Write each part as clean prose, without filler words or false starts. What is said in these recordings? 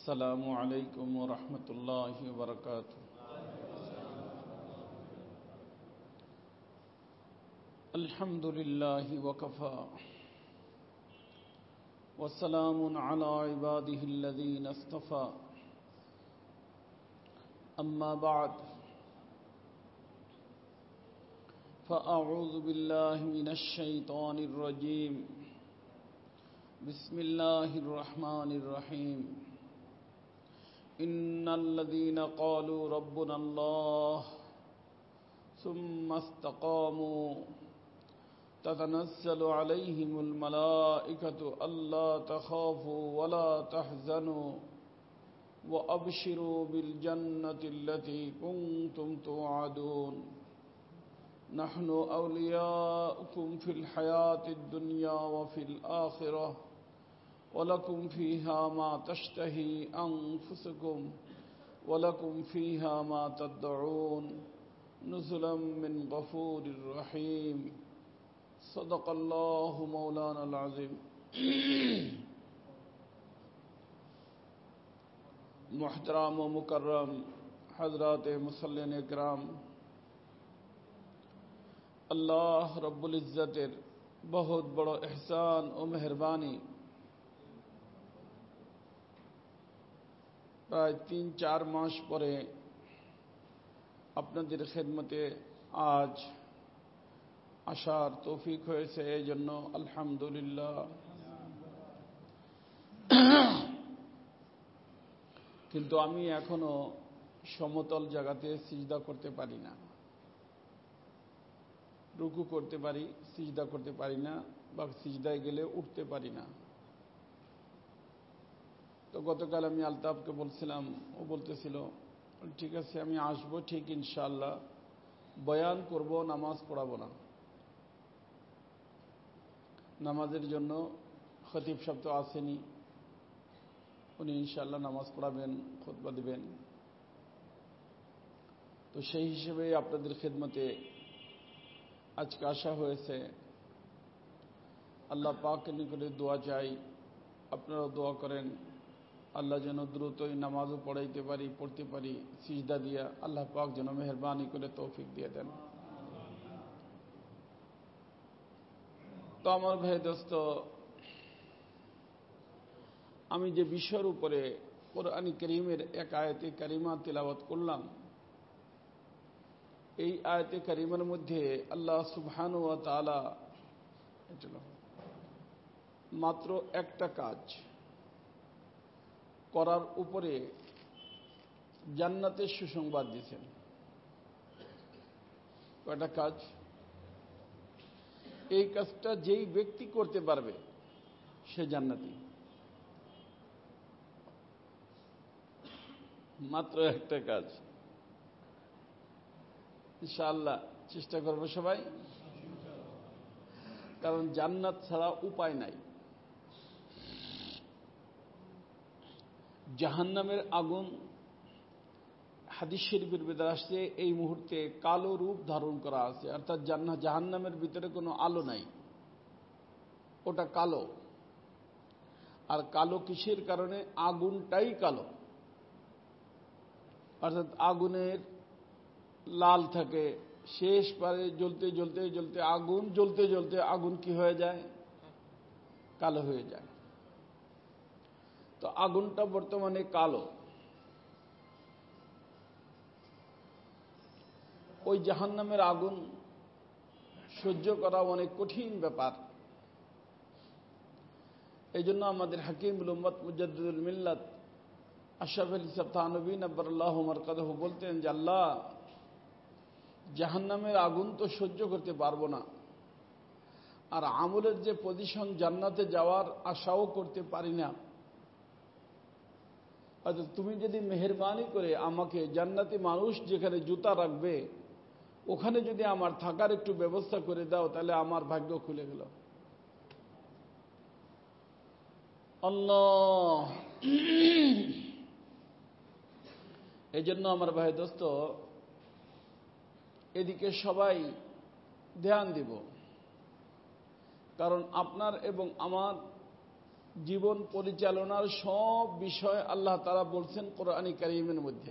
السلام عليكم ورحمة الله وبركاته. الحمد لله وكفى وسلام على عباده الذين اصطفى. أما بعد فأعوذ بالله من الشيطان الرجيم. بسم الله الرحمن الرحيم. إن الذين قالوا ربنا الله ثم استقاموا تتنزل عليهم الملائكة ألا تخافوا ولا تحزنوا وأبشروا بالجنة التي كنتم توعدون نحن أولياؤكم في الحياة الدنيا وفي الآخرة ولكم فيها ما تشتهي أنفسكم ولكم فيها ما تدعون نزلا من غفور رحيم. صدق الله مولانا العظيم. محترم و مکرم حضرات মুসল্লিন ইকরাম, আল্লাহ রব্বুল ইজ্জতের বহুত বড় ইহসান ও মেহেরবানি, প্রায় ৩-৪ মাস পরে আপনাদের খেদমতে আজ আসার তৌফিক হয়েছে, এই জন্য আলহামদুলিল্লাহ। কিন্তু আমি এখনো সমতল জায়গাতে সিজদা করতে পারি না। রুকু করতে পারি, সিজদা করতে পারি না, বা সিজদায় গেলে উঠতে পারি না। তো গতকাল আমি আলতাফকে বলছিলাম, ও বলতেছিল ঠিক আছে আমি আসবো ঠিক ইনশাআল্লাহ, বয়ান করব, নামাজ পড়াবো না। নামাজের জন্য খতিব সাহেব তো আসেনি, উনি ইনশাআল্লাহ নামাজ পড়াবেন, খুতবা দিবেন। তো সেই হিসেবে আপনাদের খেদমতে আজকে আসা হয়েছে। আল্লাহ পাকের নিকটে দোয়া চাই, আপনারাও দোয়া করেন আল্লাহ যেন দ্রুতই নামাজও পড়াইতে পারি, পড়তে পারি সিজদা দিয়া। আল্লাহ পাক যেন মেহেরবানি করে তৌফিক দিয়ে দেন। তো আমার ভাই দোস্ত, আমি যে বিষয়ের উপরে কোরআন কারীমের এক আয়াতে কারিমা তিলাওয়াত করলাম, এই আয়াতে কারিমার মধ্যে আল্লাহ সুবহানাহু ওয়া তাআলা মাত্র একটা কাজ করার উপরে জান্নাতের সুসংবাদ দিয়েছেন। কয়টা কাজ? এই কাজটা যেই ব্যক্তি করতে পারবে সে জান্নাতি। মাত্র একটা কাজ। ইনশাআল্লাহ চেষ্টা করবো সবাই, কারণ জান্নাত ছাড়া উপায় নাই। জাহান্নামের আগুন হাদিস শরীফের ভিতরে আসছে এই মুহূর্তে কালো রূপ ধারণ করা আছে, অর্থাৎ জাহান্নামের ভিতরে কোনো আলো নাই, ওটা কালো। আর কালো কিসের কারণে? আগুনটাই কালো। অর্থাৎ আগুনের লাল থাকে, শেষ পারে জ্বলতে জ্বলতে জ্বলতে আগুন জ্বলতে জ্বলতে আগুন কি হয়ে যায়? কালো হয়ে যায়। তো আগুনটা বর্তমানে কালো। ওই জাহান্নামের আগুন সহ্য করা অনেক কঠিন ব্যাপার। এই জন্য আমাদের হাকিমুল উম্মত মুজাদ্দিদুল মিল্লাত আশরাফ আলী সাহেব থানভী নব্বরাল্লাহু মারকাদাহু বলতেন যে আল্লাহ, জাহান্নামের আগুন তো সহ্য করতে পারবো না, আর আমলের যে পজিশন জান্নাতে যাওয়ার আশাও করতে পারি না। অর্থাৎ তুমি যদি মেহেরবানি করে আমাকে জান্নাতি মানুষ যেখানে জুতা রাখবে ওখানে যদি আমার থাকার একটু ব্যবস্থা করে দাও, তাহলে আমার ভাগ্য খুলে গেল। আল্লাহ। এই জন্য আমার ভাই দোস্ত, এদিকে সবাই ধ্যান দিব, কারণ আপনার এবং আমার জীবন পরিচালনার সব বিষয় আল্লাহ তাআলা বলছেন কোরআন কারীমের মধ্যে।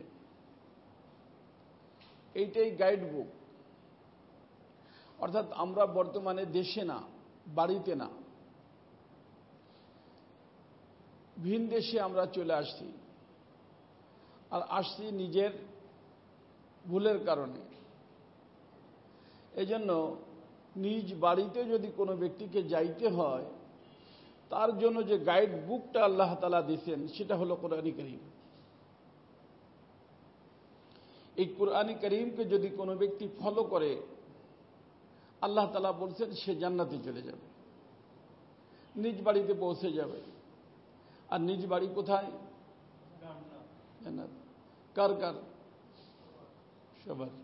এইটাই গাইড বুক। অর্থাৎ আমরা বর্তমানে দেশে না, বাড়িতে না, ভিন দেশে আমরা চলে আসছি। আর আসছি নিজের ভুলের কারণে। এজন্য নিজ বাড়িতে যদি কোনো ব্যক্তিকে যাইতে হয়, তার জন্য যে গাইড বুকটা আল্লাহ তাআলা দিয়েছেন সেটা হলো কোরআন কারীম। এই কোরআন কারীমকে যদি কোনো ব্যক্তি ফলো করে, আল্লাহ তাআলা বলছেন সে জান্নাতে চলে যাবে, নিজ বাড়িতে পৌঁছে যাবে। আর নিজ বাড়ি কোথায়? জান্নাত। কার কার? সবার।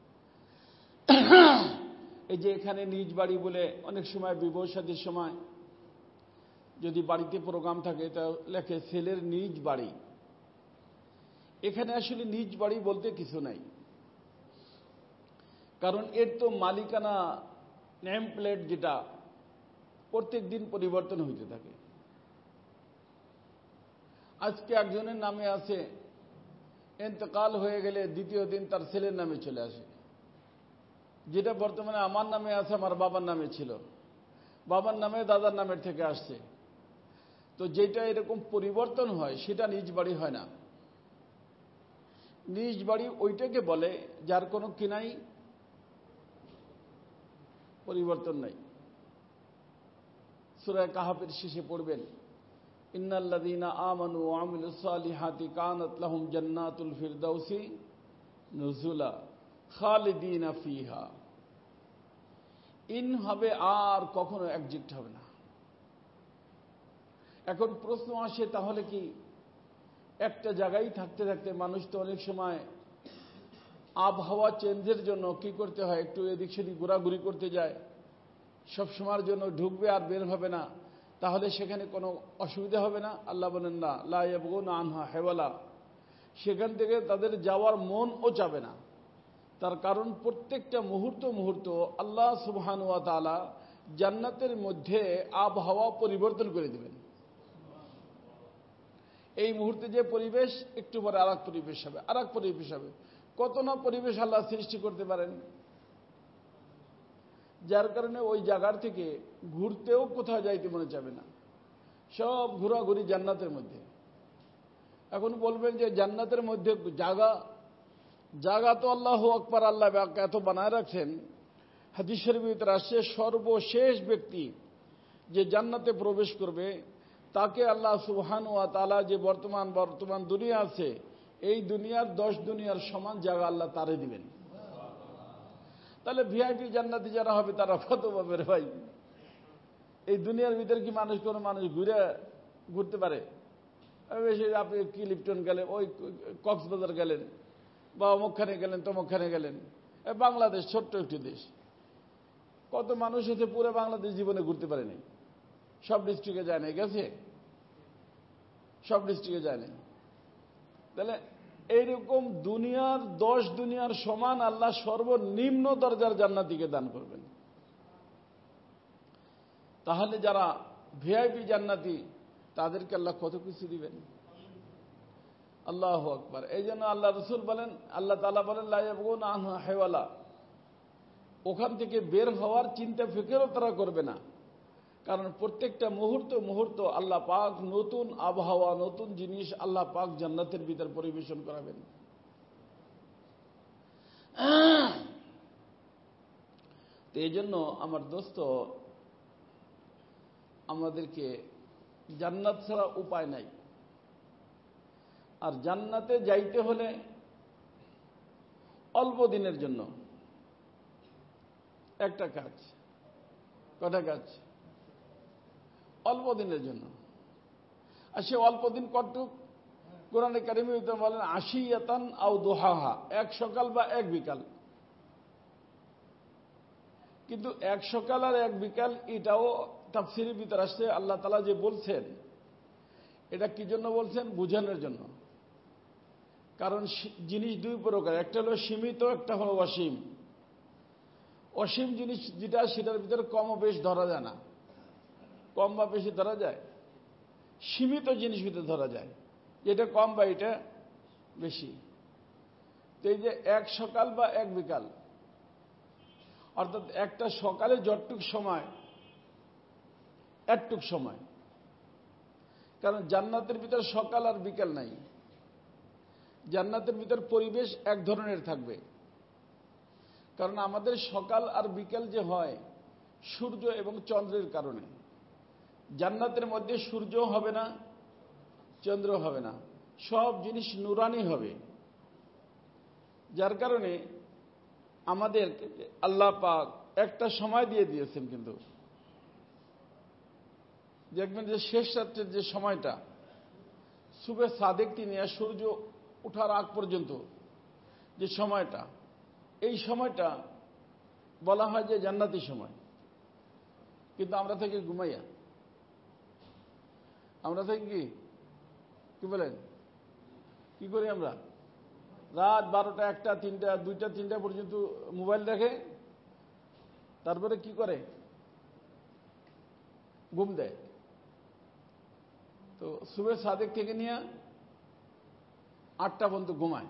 এই যে এখানে নিজ বাড়ি বলে অনেক সময় বিবাহ শাদীর সময় যদি বাড়িতে প্রোগ্রাম থাকে তা লেখে ছেলের নিজ বাড়ি। এখানে আসলে নিজ বাড়ি বলতে কিছু নাই, কারণ এর তো মালিকানা নেম প্লেট যেটা প্রত্যেক দিন পরিবর্তন হইতে থাকে। আজকে একজনের নামে আছে, ইন্তেকাল হয়ে গেলে দ্বিতীয় দিন তার ছেলের নামে চলে আসে। যেটা বর্তমানে আমার নামে আছে আমার বাবার নামে ছিল, বাবার নামে দাদার নামের থেকে আসছে। তো যেটা এরকম পরিবর্তন হয় সেটা নিজ বাড়ি হয় না। নিজ বাড়ি ওইটাকে বলে যার কোনো কিনাই পরিবর্তন নাই। সূরা কাহাফের শেষে পড়বেন, ইন্নাল্লাযীনা আমানু ওয়া আমিলুস সালিহাতি কানাত লাহুম জান্নাতুল ফিরদাউসি নুজুলা খালিদিনা ফিহা। ইন হবে আর কখনো একজিক্ট হবে না। এখন প্রশ্ন আসে, তাহলে কি একটা জায়গায় থাকতে থাকতে মানুষ তো অনেক সময় আবহাওয়া চেঞ্জের জন্য কি করতে হয়, একটু এদিক সেদিক ঘোরাঘুরি করতে যায়, সব সময়ের জন্য ঢুকবে আর বের হবে না, তাহলে সেখানে কোনো অসুবিধা হবে না? আল্লাহ বলেন না, লা ইয়াবগুনা আনহা হেওয়ালা। সেখান থেকে তাদের যাওয়ার মনও চাবে না। তার কারণ প্রত্যেকটা মুহূর্ত মুহূর্ত আল্লাহ সুবহানাহু ওয়া তাআলা জান্নাতের মধ্যে আবহাওয়া পরিবর্তন করে দেবেন। এই মুহূর্তে যে পরিবেশ, একটু পরে আর এক পরিবেশ হবে, আর এক পরিবেশ হবে। কত না পরিবেশ আল্লাহ সৃষ্টি করতে পারেন, যার কারণে ওই জায়গার থেকে ঘুরতেও কোথাও যাইতে মনে চাবে না। সব ঘোরাঘুরি জান্নাতের মধ্যে। এখন বলবেন যে জান্নাতের মধ্যে জায়গা তো আল্লাহু আকবার, আল্লাহ এত বানায় রাখছেন। হাদিস শরীফের ভিতরে আসছে, সর্বশেষ ব্যক্তি যে জান্নাতে প্রবেশ করবে তাকে আল্লাহ সুবহানাহু ওয়া তাআলা যে বর্তমান দুনিয়া আছে, এই দুনিয়ার 10 দুনিয়ার সমান জায়গা আল্লাহ তারে দিবেন। তাহলে ভিআইপি জান্নাতি যারা হবে তারা কত পাবে রে ভাই? এই দুনিয়ার ভিতরে কি কোনো মানুষ ঘুরতে পারে? আপনি কি লিপ্টন গেলেন, ওই কক্সবাজার গেলেন, বা অমুকখানে গেলেন, তমুকখানে গেলেন। বাংলাদেশ ছোট্ট একটি দেশ, কত মানুষ এতে পুরো বাংলাদেশ জীবনে ঘুরতে পারেনি, সব ডিস্ট্রিক্টে যায় নাই, গেছে? সব ডিস্ট্রিক্টে যায় নাই। তাহলে এইরকম দুনিয়ার 10 দুনিয়ার সমান আল্লাহ সর্বনিম্ন দরজার জান্নাতীকে দান করবেন। তাহলে যারা ভিআইপি জান্নাতি তাদেরকে আল্লাহ কত কিছু দিবেন। আল্লাহু আকবার। এই জন্য আল্লাহ রসুল বলেন, আল্লাহ তাআলা বলেন, লা ইয়াবগুনা আনহা হেওয়ালা। ওখান থেকে বের হওয়ার চিন্তা ফিকিরও তারা করবে না, কারণ প্রত্যেকটা মুহূর্ত মুহূর্ত আল্লাহ পাক নতুন আবহাওয়া, নতুন জিনিস আল্লাহ পাক জান্নাতের ভিতর পরিবেশন করাবেন। তো এই জন্য আমার দোস্ত, আমাদেরকে জান্নাত ছাড়া উপায় নাই। আর জান্নাতে যাইতে হলে অল্প দিনের জন্য একটা কাজ, কটা কাজ? অল্প দিনের জন্য। আর সে অল্প দিন কতটুক? কোরআনে কারিমে বলেন, আশিয়াতান আও দুহাহা, এক সকাল বা এক বিকাল। কিন্তু এক সকাল আর এক বিকাল এটাও তাফসীরের ভিতরে আসছে। আল্লাহ তাআলা যে বলছেন, এটা কি জন্য বলছেন? বুঝানোর জন্য। কারণ জিনিস দুই প্রকার, একটা হলো সীমিত, একটা হলো অসীম। অসীম জিনিস যেটা, সেটার ভিতরে কম ও বেশ ধরা যায় না। কম বা বেশি ধরা যায়? সীমিত জিনিস ভিতরে ধরা যায়, এটা কম বা এটা বেশি। তো এই যে এক সকাল বা এক বিকাল, অর্থাৎ একটা সকালে যতটুক সময় একটুক সময়, কারণ জান্নাতের ভিতর সকাল আর বিকাল নাই। জান্নাতের ভিতর পরিবেশ এক ধরনের থাকবে, কারণ আমাদের সকাল আর বিকাল যে হয় সূর্য এবং চন্দ্রের কারণে। জান্নাতের মধ্যে সূর্য হবে না, চন্দ্র হবে না, সব জিনিস নুরানি হবে। যার কারণে আমাদের আল্লাহ পাক একটা সময় দিয়ে দিয়েছেন, কিন্তু দেখবেন যে শেষ রাত্রের যে সময়টা সুবে সাদেক তিনি সূর্য ওঠার আগ পর্যন্ত যে সময়টা, এই সময়টা বলা হয় যে জান্নাতি সময়। কিন্তু আমরা থেকে ঘুমাইয়া, আমরা থেকে কি বলেন, কি করি আমরা? রাত 12টা, 1টা, 3টা, 2টা, 3টা পর্যন্ত মোবাইল দেখে, তারপরে কি করে? ঘুম দেয়। তো সুবে সাদেক থেকে নিয়ে 8টা পর্যন্ত ঘুমায়,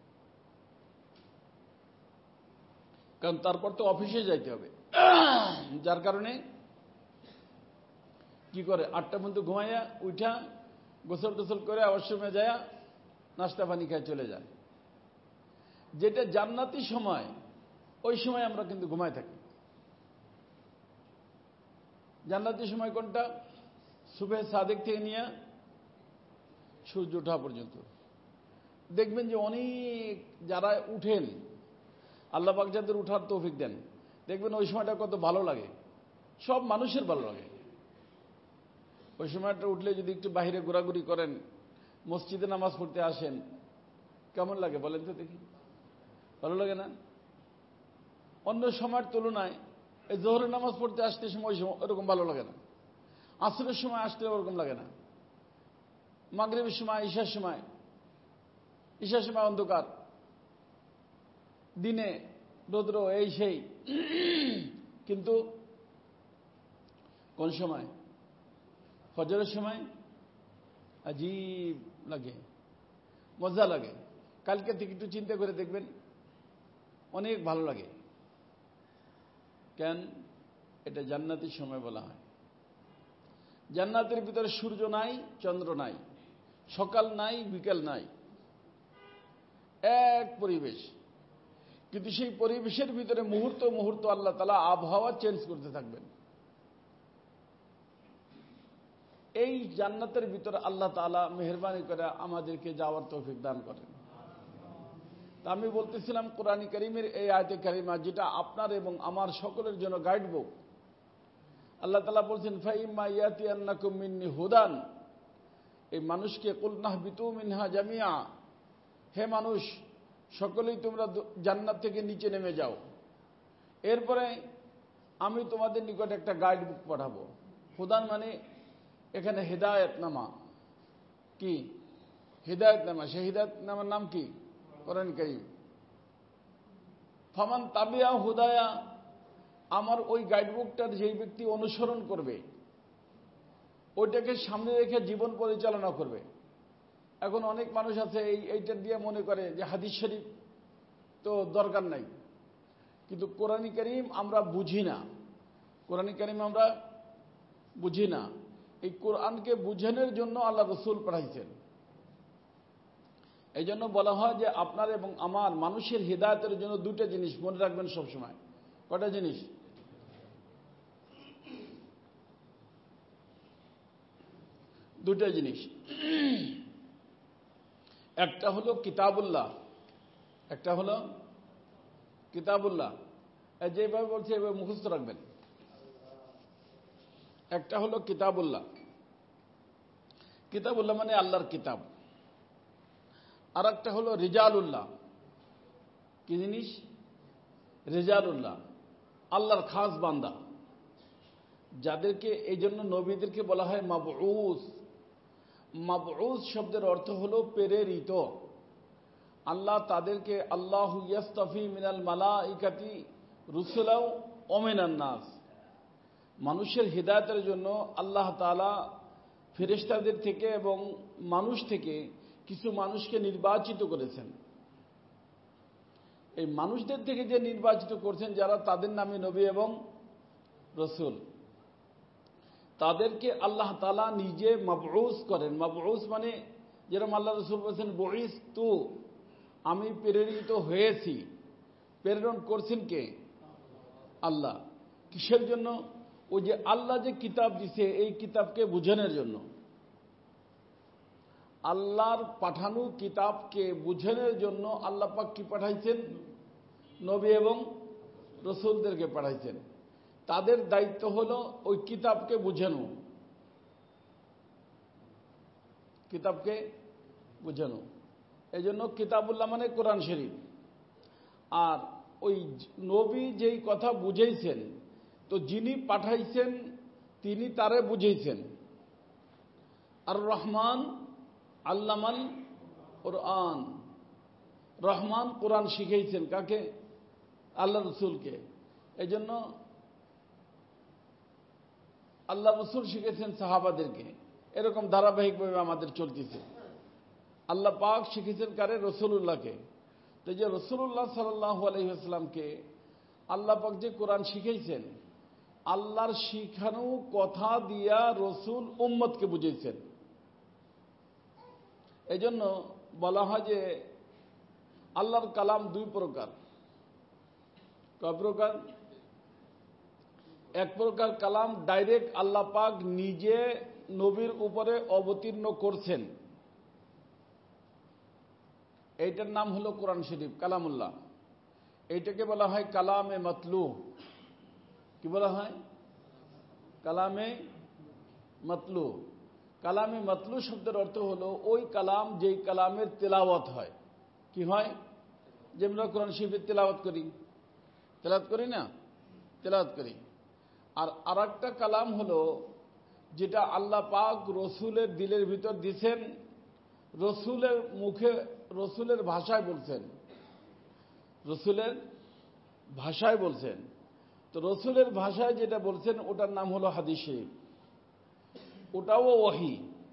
কারণ তারপর তো অফিসে যাইতে হবে। যার কারণে কি করে, 8টা পর্যন্ত ঘুমাইয়া উঠা গোসল টোসল করে আওয়াসমে যায়, নাস্তা পানি খায় চলে যায়। যেটা জান্নাতি সময়, ওই সময় আমরা কিন্তু ঘুমায় থাকি। জান্নাতি সময় কোনটা? সুবে সাদেক থেকে নিয়ে সূর্য ওঠা পর্যন্ত। দেখবেন যে অনেক যারা উঠেন, আল্লাহ পাক যাদের উঠার তৌফিক দেন, দেখবেন ওই সময়টা কত ভালো লাগে, সব মানুষের ভালো লাগে। ওই সময়টা উঠলে যদি একটু বাইরে ঘোরাঘুরি করেন, মসজিদে নামাজ পড়তে আসেন, কেমন লাগে বলেন তো দেখি? ভালো লাগে না? অন্য সময়ের তুলনায় এই জোহরের নামাজ পড়তে আসতে সময় ওরকম ভালো লাগে না, আসরের সময় আসতে ওরকম লাগে না, মাগরিবের সময়, ঈশার সময় অন্ধকার, দিনে রৌদ্র, এই সেই। কিন্তু কোন সময়? ফজরের সময় আজীব লাগে, মজা লাগে। কালকে থেকে একটু চিন্তা করে দেখবেন, অনেক ভালো লাগে। কেন? এটা জান্নাতের সময় বলা হয়। জান্নাতের ভিতরে সূর্য নাই, চন্দ্র নাই, সকাল নাই, বিকাল নাই, এক পরিবেশ। কিন্তু সেই পরিবেশের ভিতরে মুহূর্ত মুহূর্ত আল্লাহ তাআলা আবহাওয়া চেঞ্জ করতে থাকবেন। এই জান্নাতের ভিতরে আল্লাহ তাআলা মেহেরবানি করে আমাদেরকে যাওয়ার তৌফিক দান করেন। তা আমি বলতেছিলাম, কোরআন কারীমের এই আয়াতে কারিমা, যেটা আপনার এবং আমার সকলের জন্য গাইড বুক। আল্লাহ তাআলা বলছেন, ফাইম্মা ইয়াতিয়ান্নাকুম মিন্নি হুদান, এই মানুষকে কুল নাহবিতু মিনহা জামিয়া, হে মানুষ সকলেই তোমরা জান্নাত থেকে নিচে নেমে যাও, এরপরে আমি তোমাদের নিকট একটা গাইড বুক পাঠাবো। হুদান মানে এখানে হেদায়েতনামা। কি হেদায়েতনামা? সেই হেদায়েতনামার নাম কি? কোরআন কারীম। ফামান তাবিয়া হুদায়া, আমার ওই গাইডবুকটার যেই ব্যক্তি অনুসরণ করবে, ওইটাকে সামনে রেখে জীবন পরিচালনা করবে। এখন অনেক মানুষ আছে এইটা দিয়ে মনে করে যে হাদিস শরীফ তো দরকার নাই, কিন্তু কোরআন কারীম আমরা বুঝি না। কোরআন কারীম আমরা বুঝি না। এই কোরআনকে বুঝানোর জন্য আল্লাহ রাসূল পাঠাইছেন। এই জন্য বলা হয় যে আপনার এবং আমার মানুষের হিদায়াতের জন্য দুটো জিনিস মনে রাখবেন সবসময়। কটা জিনিস? দুটো জিনিস। একটা হলো কিতাবুল্লাহ, একটা হলো কিতাবুল্লাহ। যেভাবে বলছে এভাবে মুখস্থ রাখবেন। একটা হলো কিতাবুল্লাহ, কিতাবুল্লাহ মানে আল্লাহর কিতাব। আর একটা হলো রিজালুল্লাহ। কি জিনিস? রিজালুল্লাহ, আল্লাহর খাস বান্দা, যাদেরকে এই জন্য নবীদেরকে বলা হয় মাবউস। মাবউস শব্দের অর্থ হলো প্রেরিত। আল্লাহ তাদেরকে আল্লাহু ইয়াস্তাফি মিনাল মালাইকাতি রুসুলাও ওয়া মিনান নাস, মানুষের হিদায়াতের জন্য আল্লাহ তাআলা ফেরেশতাদের থেকে এবং মানুষ থেকে কিছু মানুষকে নির্বাচিত করেছেন। এই মানুষদের থেকে যে নির্বাচিত করছেন যারা, তাদের নামে নবী এবং রসুল, তাদেরকে আল্লাহ তাআলা নিজে মাবউস করেন। মাবউস মানে যেরকম আল্লাহ রসুল বলছেন বুইসতু, আমি প্রেরিত হয়েছি। প্রেরণ করছেন কে? আল্লাহ। কিসের জন্য? ওই যে আল্লাহ যে কিতাব দিছে, এই কিতাবকে বুঝানোর জন্য। আল্লাহর পাঠানো কিতাবকে বুঝানোর জন্য আল্লাহ পাক কি পাঠাইছেন? নবী এবং রসুলদেরকে পাঠাইছেন। তাদের দায়িত্ব হলো ওই কিতাবকে বুঝানো, কিতাবকে বুঝানো। এই জন্য কিতাবুল্লাহ মানে কোরআন শরীফ। আর ওই নবী যেই কথা বুঝাইছেন, তো যিনি পাঠাইছেন তিনি তারে বুঝাইছেন। আর রহমান আল্লামাল কোরআন, রহমান কোরআন শিখাইছেন কাকে? আল্লাহ রসুলকে। এই জন্য আল্লাহ রসুল শিখেছেন সাহাবাদেরকে। এরকম ধারাবাহিকভাবে আমাদের চলতেছে। আল্লাহ পাক শিখেছেন কারে? রসুলুল্লাহকে। তো যে রসুল্লাহ সাল্লাল্লাহু আলাইহি ওয়াসাল্লামকে আল্লাহ পাক যে কোরআন শিখাইছেন, আল্লাহর শিখানো কথা দিয়া রসুল উম্মতকে বুঝাইছেন। এই জন্য বলা হয় যে আল্লাহর কালাম দুই প্রকার। কয় প্রকার? এক প্রকার কালাম ডাইরেক্ট আল্লাহ পাক নিজে নবীর উপরে অবতীর্ণ করছেন, এইটার নাম হলো কোরআন শরীফ, কালামুল্লাহ। এইটাকে বলা হয় কালামে মাতলু। কি বলা হয়? কালামে মাতলু। কালামে মাতলু শব্দের অর্থ হলো ওই কালাম যেই কালামের তেলাওয়াত হয়। কি হয়? যেমন কোরআন শরীফের তেলাওয়াত করি, তেলাওয়াত করি না? তেলাওয়াত করি। আর আরেকটা কালাম হলো যেটা আল্লাহ পাক রসুলের দিলের ভিতর দিছেন, রসুলের মুখে, রসুলের ভাষায় বলছেন, রসুলের ভাষায় বলছেন। তো রসুলের ভাষায় যেটা বলছেন ওটার নাম হলো হাদিস শরীফ। ওটাও ওহী,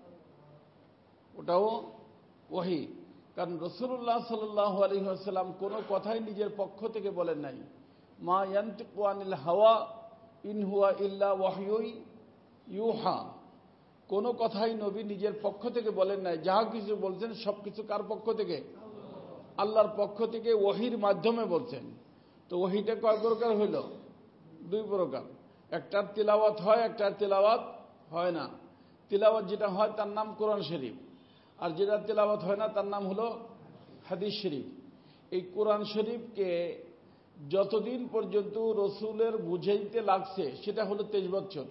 ওটাও ওহী। কারণ রাসূলুল্লাহ সাল্লাল্লাহু আলাইহি ওয়াসাল্লাম কোনো কথাই নিজের পক্ষ থেকে বলেন নাই। মা ইয়ানতিকু আনিল হাওয়া ইন হুয়া ইল্লা ওয়াহয়ুন ইউহা। কোনো কথাই নবী নিজের পক্ষ থেকে বলেন নাই। যাহা কিছু বলছেন সবকিছু কার পক্ষ থেকে? আল্লাহর পক্ষ থেকে ওহীর মাধ্যমে বলছেন। তো ওহীটা কয় প্রকার হইল? দুই প্রকার। একটার তিলাওয়াত হয়, একটার তিলাওয়াত হয় না। তিলাওয়াত যেটা হয় তার নাম কোরআন শরীফ, আর যেটা তিলাওয়াত হয় না তার নাম হলো হাদিস শরীফ। এই কোরআন শরীফকে যতদিন পর্যন্ত রসুলের বুঝাইতে লাগছে সেটা হলো 23 বছর।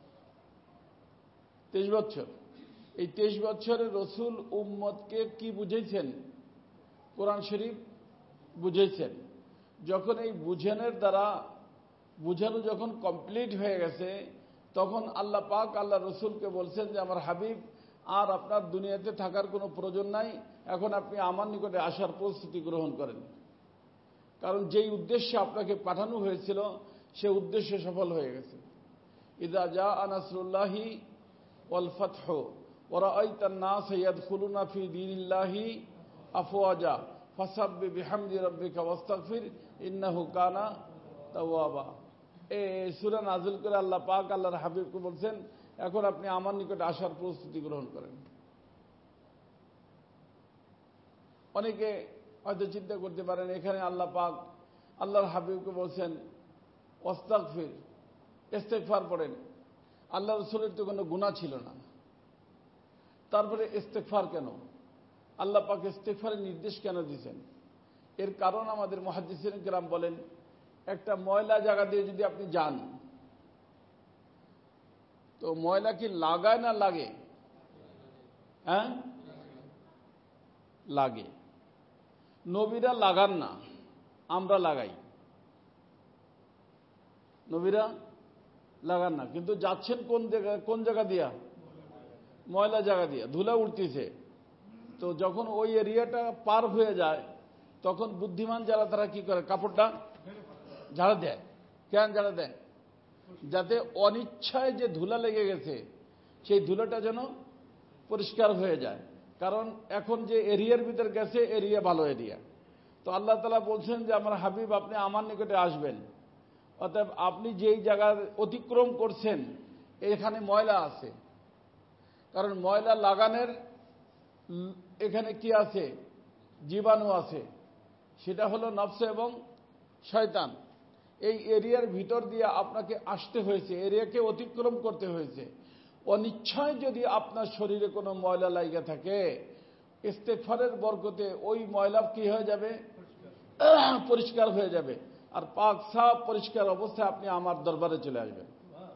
23 বছর। এই 23 বছরে রসুল উম্মতকে কি বুঝাইছেন? কোরআন শরীফ বুঝাইছেন। যখন এই বুঝানোর দ্বারা বুঝানো যখন কমপ্লিট হয়ে গেছে, তখন আল্লাহ পাক আল্লাহ রসুলকে বলছেন যে আমার হাবিব, আর আপনার দুনিয়াতে থাকার কোনো প্রয়োজন নাই, এখন আপনি আমার নিকটে আসার প্রস্তুতি গ্রহণ করেন। কারণ যেই উদ্দেশ্যে আপনাকে পাঠানো হয়েছিল সে উদ্দেশ্য সফল হয়ে গেছে। ইযা জাআ নাসরুল্লাহি ওয়াল ফাতহু ওয়া রাআইতান নাস ইয়াদখুলুনা ফি দীনিল্লাহি আফওয়াজা ফাসাব্বিহ বিহামদি রাব্বিকা ওয়াস্তাগফির ইন্নাহু কানা তাওয়াবা। এই সূরা নাযিল করে আল্লাহ পাক আল্লাহর হাবিবকে বলছেন, এখন আপনি আমার নিকটে আসার প্রস্তুতি গ্রহণ করেন। অনেকে হয়তো চিন্তা করতে পারেন এখানে আল্লাহ পাক আল্লাহর হাবিবকে বলছেন ওয়াস্তাগফির, ইস্তেগফার পড়েন। আল্লাহ রাসূলের তো কোনো গুনাহ ছিল না, তারপরে ইস্তেগফার কেন? আল্লাহ পাক ইস্তেগফারের নির্দেশ কেন দিয়েছেন? এর কারণ আমাদের মুহাদ্দিসিন কিরাম বলেন, একটা ময়লা জায়গা দিয়ে যদি আপনি যান, তো ময়লা কি লাগায় না লাগে? হ্যাঁ, লাগে। নবীরা লাগান না, আমরা লাগাই। নবীরা লাগান না, কিন্তু যাচ্ছেন কোন জায়গা দিয়া? ময়লা জায়গা দিয়া, ধুলা উঠতেছে। তো যখন ওই এরিয়াটা পার হয়ে যায়, তখন বুদ্ধিমান যারা তারা কি করে? কাপড়টা ঝাড়া দেয়। কেন ঝাড়া দেয়? যাতে অনিচ্ছায় যে ধুলা লেগে গেছে সেই ধুলাটা যেন পরিষ্কার হয়ে যায়। কারণ এখন যে এরিয়ার ভিতর গেছে, এরিয়া ভালো এরিয়া। তো আল্লাহ তাআলা বলছেন যে আমার হাবিব আপনি আমার নিকটে আসবেন, অতএব আপনি যেই জায়গার অতিক্রম করছেন এখানে ময়লা আছে, কারণ ময়লা লাগানের এখানে কি আছে, জীবাণু আছে, সেটা হলো নফস এবং শয়তান। এই এরিয়ার ভিতর দিয়ে আপনাকে আসতে হয়েছে, এরিয়াকে অতিক্রম করতে হয়েছে। অনিচ্ছায় যদি আপনার শরীরে কোনো ময়লা লাগা থাকে, ইস্তেগফারের বরকতে ওই ময়লা কি হয়ে যাবে, পরিষ্কার হয়ে যাবে। আর পাক সাফ পরিষ্কার অবস্থায় আপনি আমার দরবারে চলে আসবেন।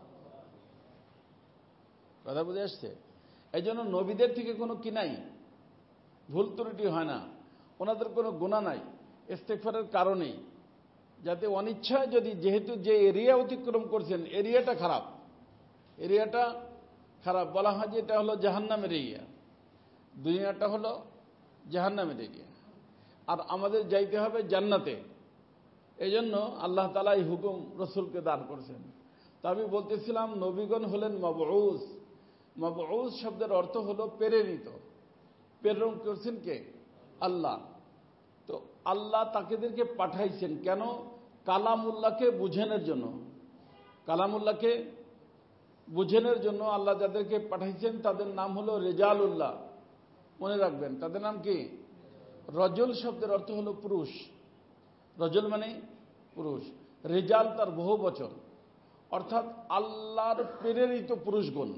কথা বুঝে আসছে? এই জন্য নবীদের থেকে কোনো কি নাই, ভুল ত্রুটি হয় না, ওনাদের কোনো গুনাহ নাই, ইস্তেগফারের কারণেই। যাতে অনিচ্ছায় যদি, যেহেতু যে এরিয়া অতিক্রম করছেন এরিয়াটা খারাপ, এরিয়াটা খারাপ, বলা হয় যে এটা হলো জাহান্নামের এরিয়া, দুনিয়াটা হলো জাহান্নামের এরিয়া, আর আমাদের যাইতে হবে জান্নাতে। এই জন্য আল্লাহ তাআলা এই হুকুম রসুলকে দান করছেন। তা আমি বলতেছিলাম নবীগণ হলেন মাবউস। মাবউস শব্দের অর্থ হলো প্রেরিত। প্রেরণ করছেন কে? আল্লাহ। তো আল্লাহ তাকেদেরকে পাঠাইছেন কেন? কালামুল্লাহকে বুঝানোর জন্য। কালামুল্লাহকে বুঝানোর জন্য আল্লাহ যাদেরকে পাঠাইছেন তাদের নাম হলো রেজালুল্লাহ। মনে রাখবেন তাদের নাম কি? রজল শব্দের অর্থ হলো পুরুষ। রজল মানে পুরুষ, রেজাল তার বহু বচন, অর্থাৎ আল্লাহর প্রেরিত পুরুষগণ,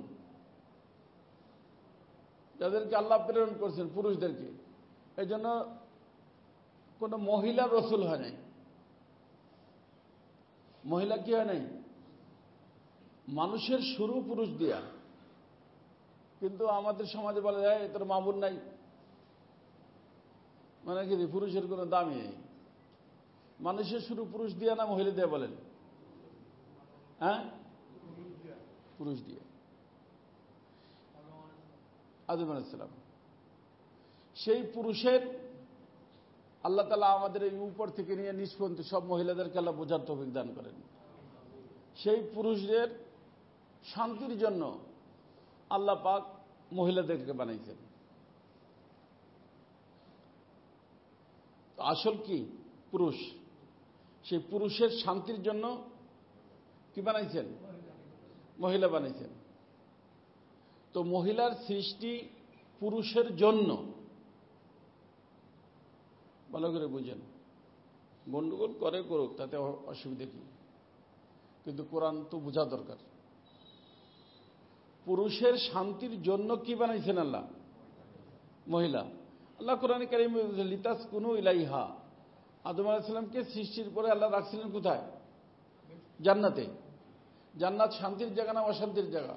যাদেরকে আল্লাহ প্রেরণ করছেন পুরুষদেরকে। এই জন্য কোন মহিলা রসুল হয় নাই। মহিলা কি হয় নাই? মানুষের শুরু পুরুষ দিয়া, কিন্তু আমাদের সমাজে বলা যায় তোর মামুন নাই, মানে কি পুরুষের কোনো দামই নেই। মানুষের শুরু পুরুষ দিয়া না মহিলা দিয়ে বলেন? হ্যাঁ, পুরুষ দিয়ে। আদম আলাইহিস সালাম, সেই পুরুষের আল্লাহ তাআলা আমাদের এই উপর থেকে নিয়ে নিচ পর্যন্ত সব মহিলাদেরকে আল্লাহ বোঝার তৌফিক দান করেন। সেই পুরুষদের শান্তির জন্য আল্লাহ পাক মহিলাদেরকে বানাইছেন। আসল কি? পুরুষ। সেই পুরুষের শান্তির জন্য কি বানাইছেন? মহিলা বানাইছেন। তো মহিলার সৃষ্টি পুরুষের জন্য, ভালো করে বুঝেন। গন্ডগোল করে করুক, তাতে অসুবিধা কি, কিন্তু কোরআন তো বোঝা দরকার। পুরুষের শান্তির জন্য কি বানাইছেন আল্লাহ? মহিলা। আল্লাহ কোরআনে কারীমে লিতাসকুনু ইলাইহা, আদম আলাইহিস সালামকে সৃষ্টির পরে আল্লাহ রাখছিলেন কোথায়? জান্নাতে। জান্নাত শান্তির জায়গা না অশান্তির জায়গা?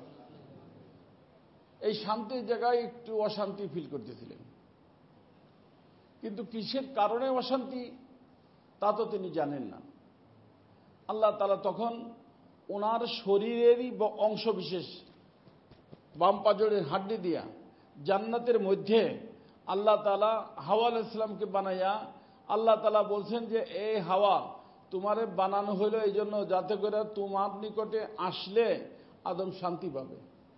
এই শান্তির জায়গায় একটু অশান্তি ফিল করতেছিলেন, কিন্তু কিসের কারণে অশান্তি তা তো তিনি জানেন না। আল্লাহ তাআলা তখন ওনার শরীরেরই অংশ বিশেষ, বাম পাজরের হাড্ডি দিয়া জান্নাতের মধ্যে আল্লাহ তাআলা হাওয়া আলাইহিস সালামকে বানাইয়া আল্লাহ তাআলা বলছেন যে এই হাওয়া তোমারে বানানো হইল এই জন্য যাতে করে তোমার নিকটে আসলে আদম শান্তি পাবে।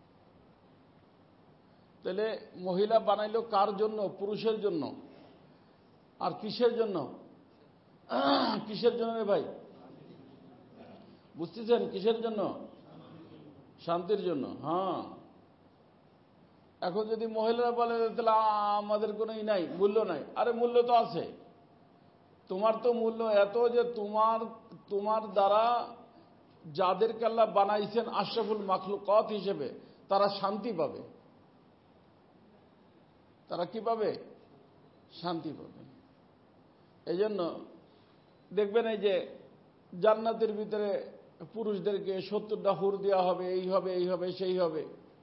তাহলে মহিলা বানাইল কার জন্য? পুরুষের জন্য। আর কিসের জন্য? কিসের জন্য রে ভাই? বুঝতেছেন কিসের জন্য? শান্তির জন্য। হ্যাঁ, এখন যদি মহিলারা বলে তাহলে আমাদের কোনো নাই, মূল্য নাই। আরে মূল্য তো আছে, তোমার তো মূল্য এত যে তোমার দ্বারা যাদেরকে আল্লাহ বানাইছেন আশরাফুল মাখলুকাত হিসেবে, তারা শান্তি পাবে। তারা কি পাবে? শান্তি পাবে। এই জন্য দেখবেন এই যে জান্নাতের ভিতরে পুরুষদেরকে 70টা হুর দেওয়া হবে, এই হবে, এই হবে, সেই হবে।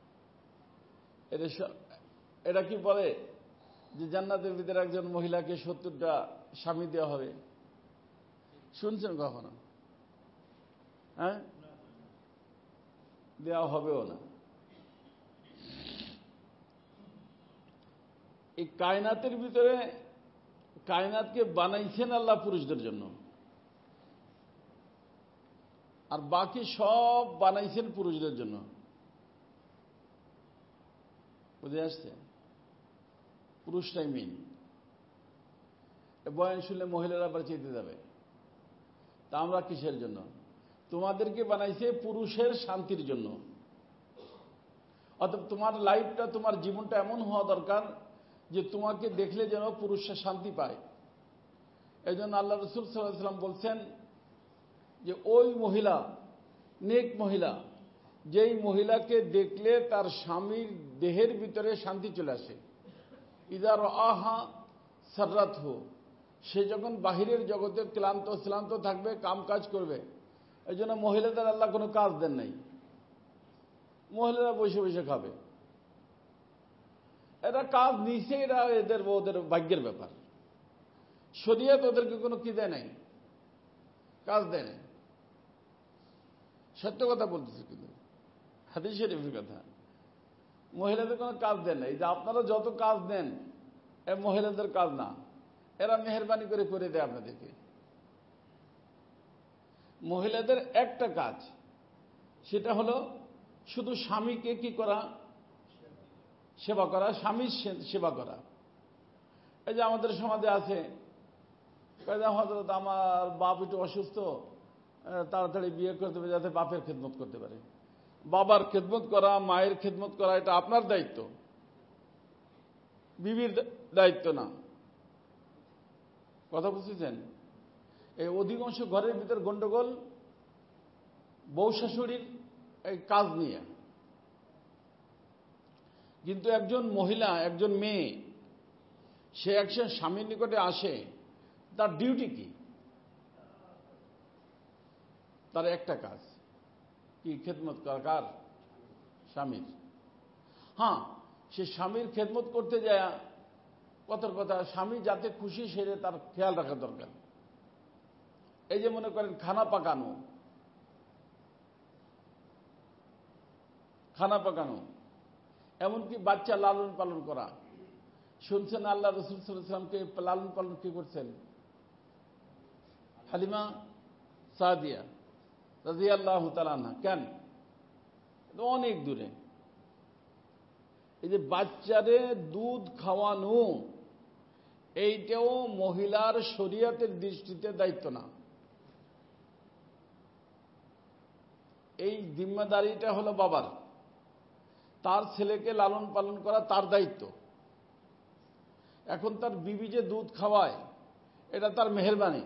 এটা কি বলে যে জান্নাতের ভিতরে একজন মহিলাকে 70টা স্বামী দেওয়া হবে? শুনছেন কখনো? হ্যাঁ, দেওয়া হবেও না। এই কায়নাতের ভিতরে, কায়নাতকে বানাইছেন আল্লাহ পুরুষদের জন্য, আর বাকি সব বানাইছেন পুরুষদের জন্য। বুঝে আসছে? পুরুষটাই মেন। বয়ান শুনলে মহিলারা আবার চেতে যাবে। তা আমরা কিসের জন্য? তোমাদেরকে বানাইছে পুরুষের শান্তির জন্য। অতএব তোমার লাইফটা, তোমার জীবনটা এমন হওয়া দরকার যে তোমাকে দেখলে যেন পুরুষরা শান্তি পায়। এই জন্য আল্লাহ রাসূল সাল্লাল্লাহু আলাইহি ওয়াসাল্লাম বলছেন যে ওই মহিলা, নেক মহিলা, যেই মহিলাকে দেখলে তার স্বামীর দেহের ভিতরে শান্তি চলে আসে। ইযা রাআহা সাররাতহু, সে যখন বাহিরের জগতে ক্লান্ত থাকবে, কাম কাজ করবে। এই জন্য মহিলাদের আল্লাহ কোনো কাজ দেন নাই, মহিলারা বসে বসে খাবে। এরা কাজ নিছে, এরা ওদের ভাগ্যের ব্যাপার। শরীয়ত ওদেরকে কোনো কি দেয় নাই, কাজ দেয় নাই। সত্য কথা বলতেছে, কিন্তু হাদিস শরীফের কথা। মহিলাদের কোনো কাজ দেন নাই। যে আপনারা যত কাজ দেন, এ মহিলাদের কাজ না, এরা মেহরবানি করে করে দেয় আপনাদেরকে। মহিলাদের একটা কাজ, সেটা হলো শুধু স্বামীকে কি করা, সেবা করা, স্বামীর সেবা করা। এই যে আমাদের সমাজে আছে, হযরত আমার বাপ একটু অসুস্থ, তাড়াতাড়ি বিয়ে করতে হবে যাতে বাপের খেদমত করতে পারে। বাবার খেদমত করা, মায়ের খেদমত করা, এটা আপনার দায়িত্ব, বিবির দায়িত্ব না। কথা বুঝতেছেন? এই অধিকাংশ ঘরের ভিতর গন্ডগোল বউ শাশুড়ির এই কাজ নিয়ে। কিন্তু একজন মহিলা, একজন মেয়ে, সে একজন স্বামীর নিকটে আসে, তার ডিউটি কি? তার একটা কাজ কি? খেদমত করা। কার? স্বামীর। হ্যাঁ, সে স্বামীর খেদমত করতে যায়, কথার কথা, স্বামী যাতে খুশি সেরে তার খেয়াল রাখা দরকার। এই যে মনে করেন খানা পাকানো, এমনকি বাচ্চা লালন পালন করা। শুনছেন আল্লাহ রাসূল সাল্লাল্লাহু আলাইহি ওয়াসাল্লামকে লালন পালন কি করছেন? হালিমা সাদিয়া রাদিয়াল্লাহু তাআলা আনহা। কেন? অনেক দূরে। এই যে বাচ্চারে দুধ খাওয়ানো, এইটাও মহিলার শরীয়তের দৃষ্টিতে দায়িত্ব না। এই জিম্মাদারিটা হলো বাবার। তার ছেলেকে লালন পালন করা তার দায়িত্ব। এখন তার বিবি যে দুধ খাওয়ায়, এটা তার মেহেরবানি।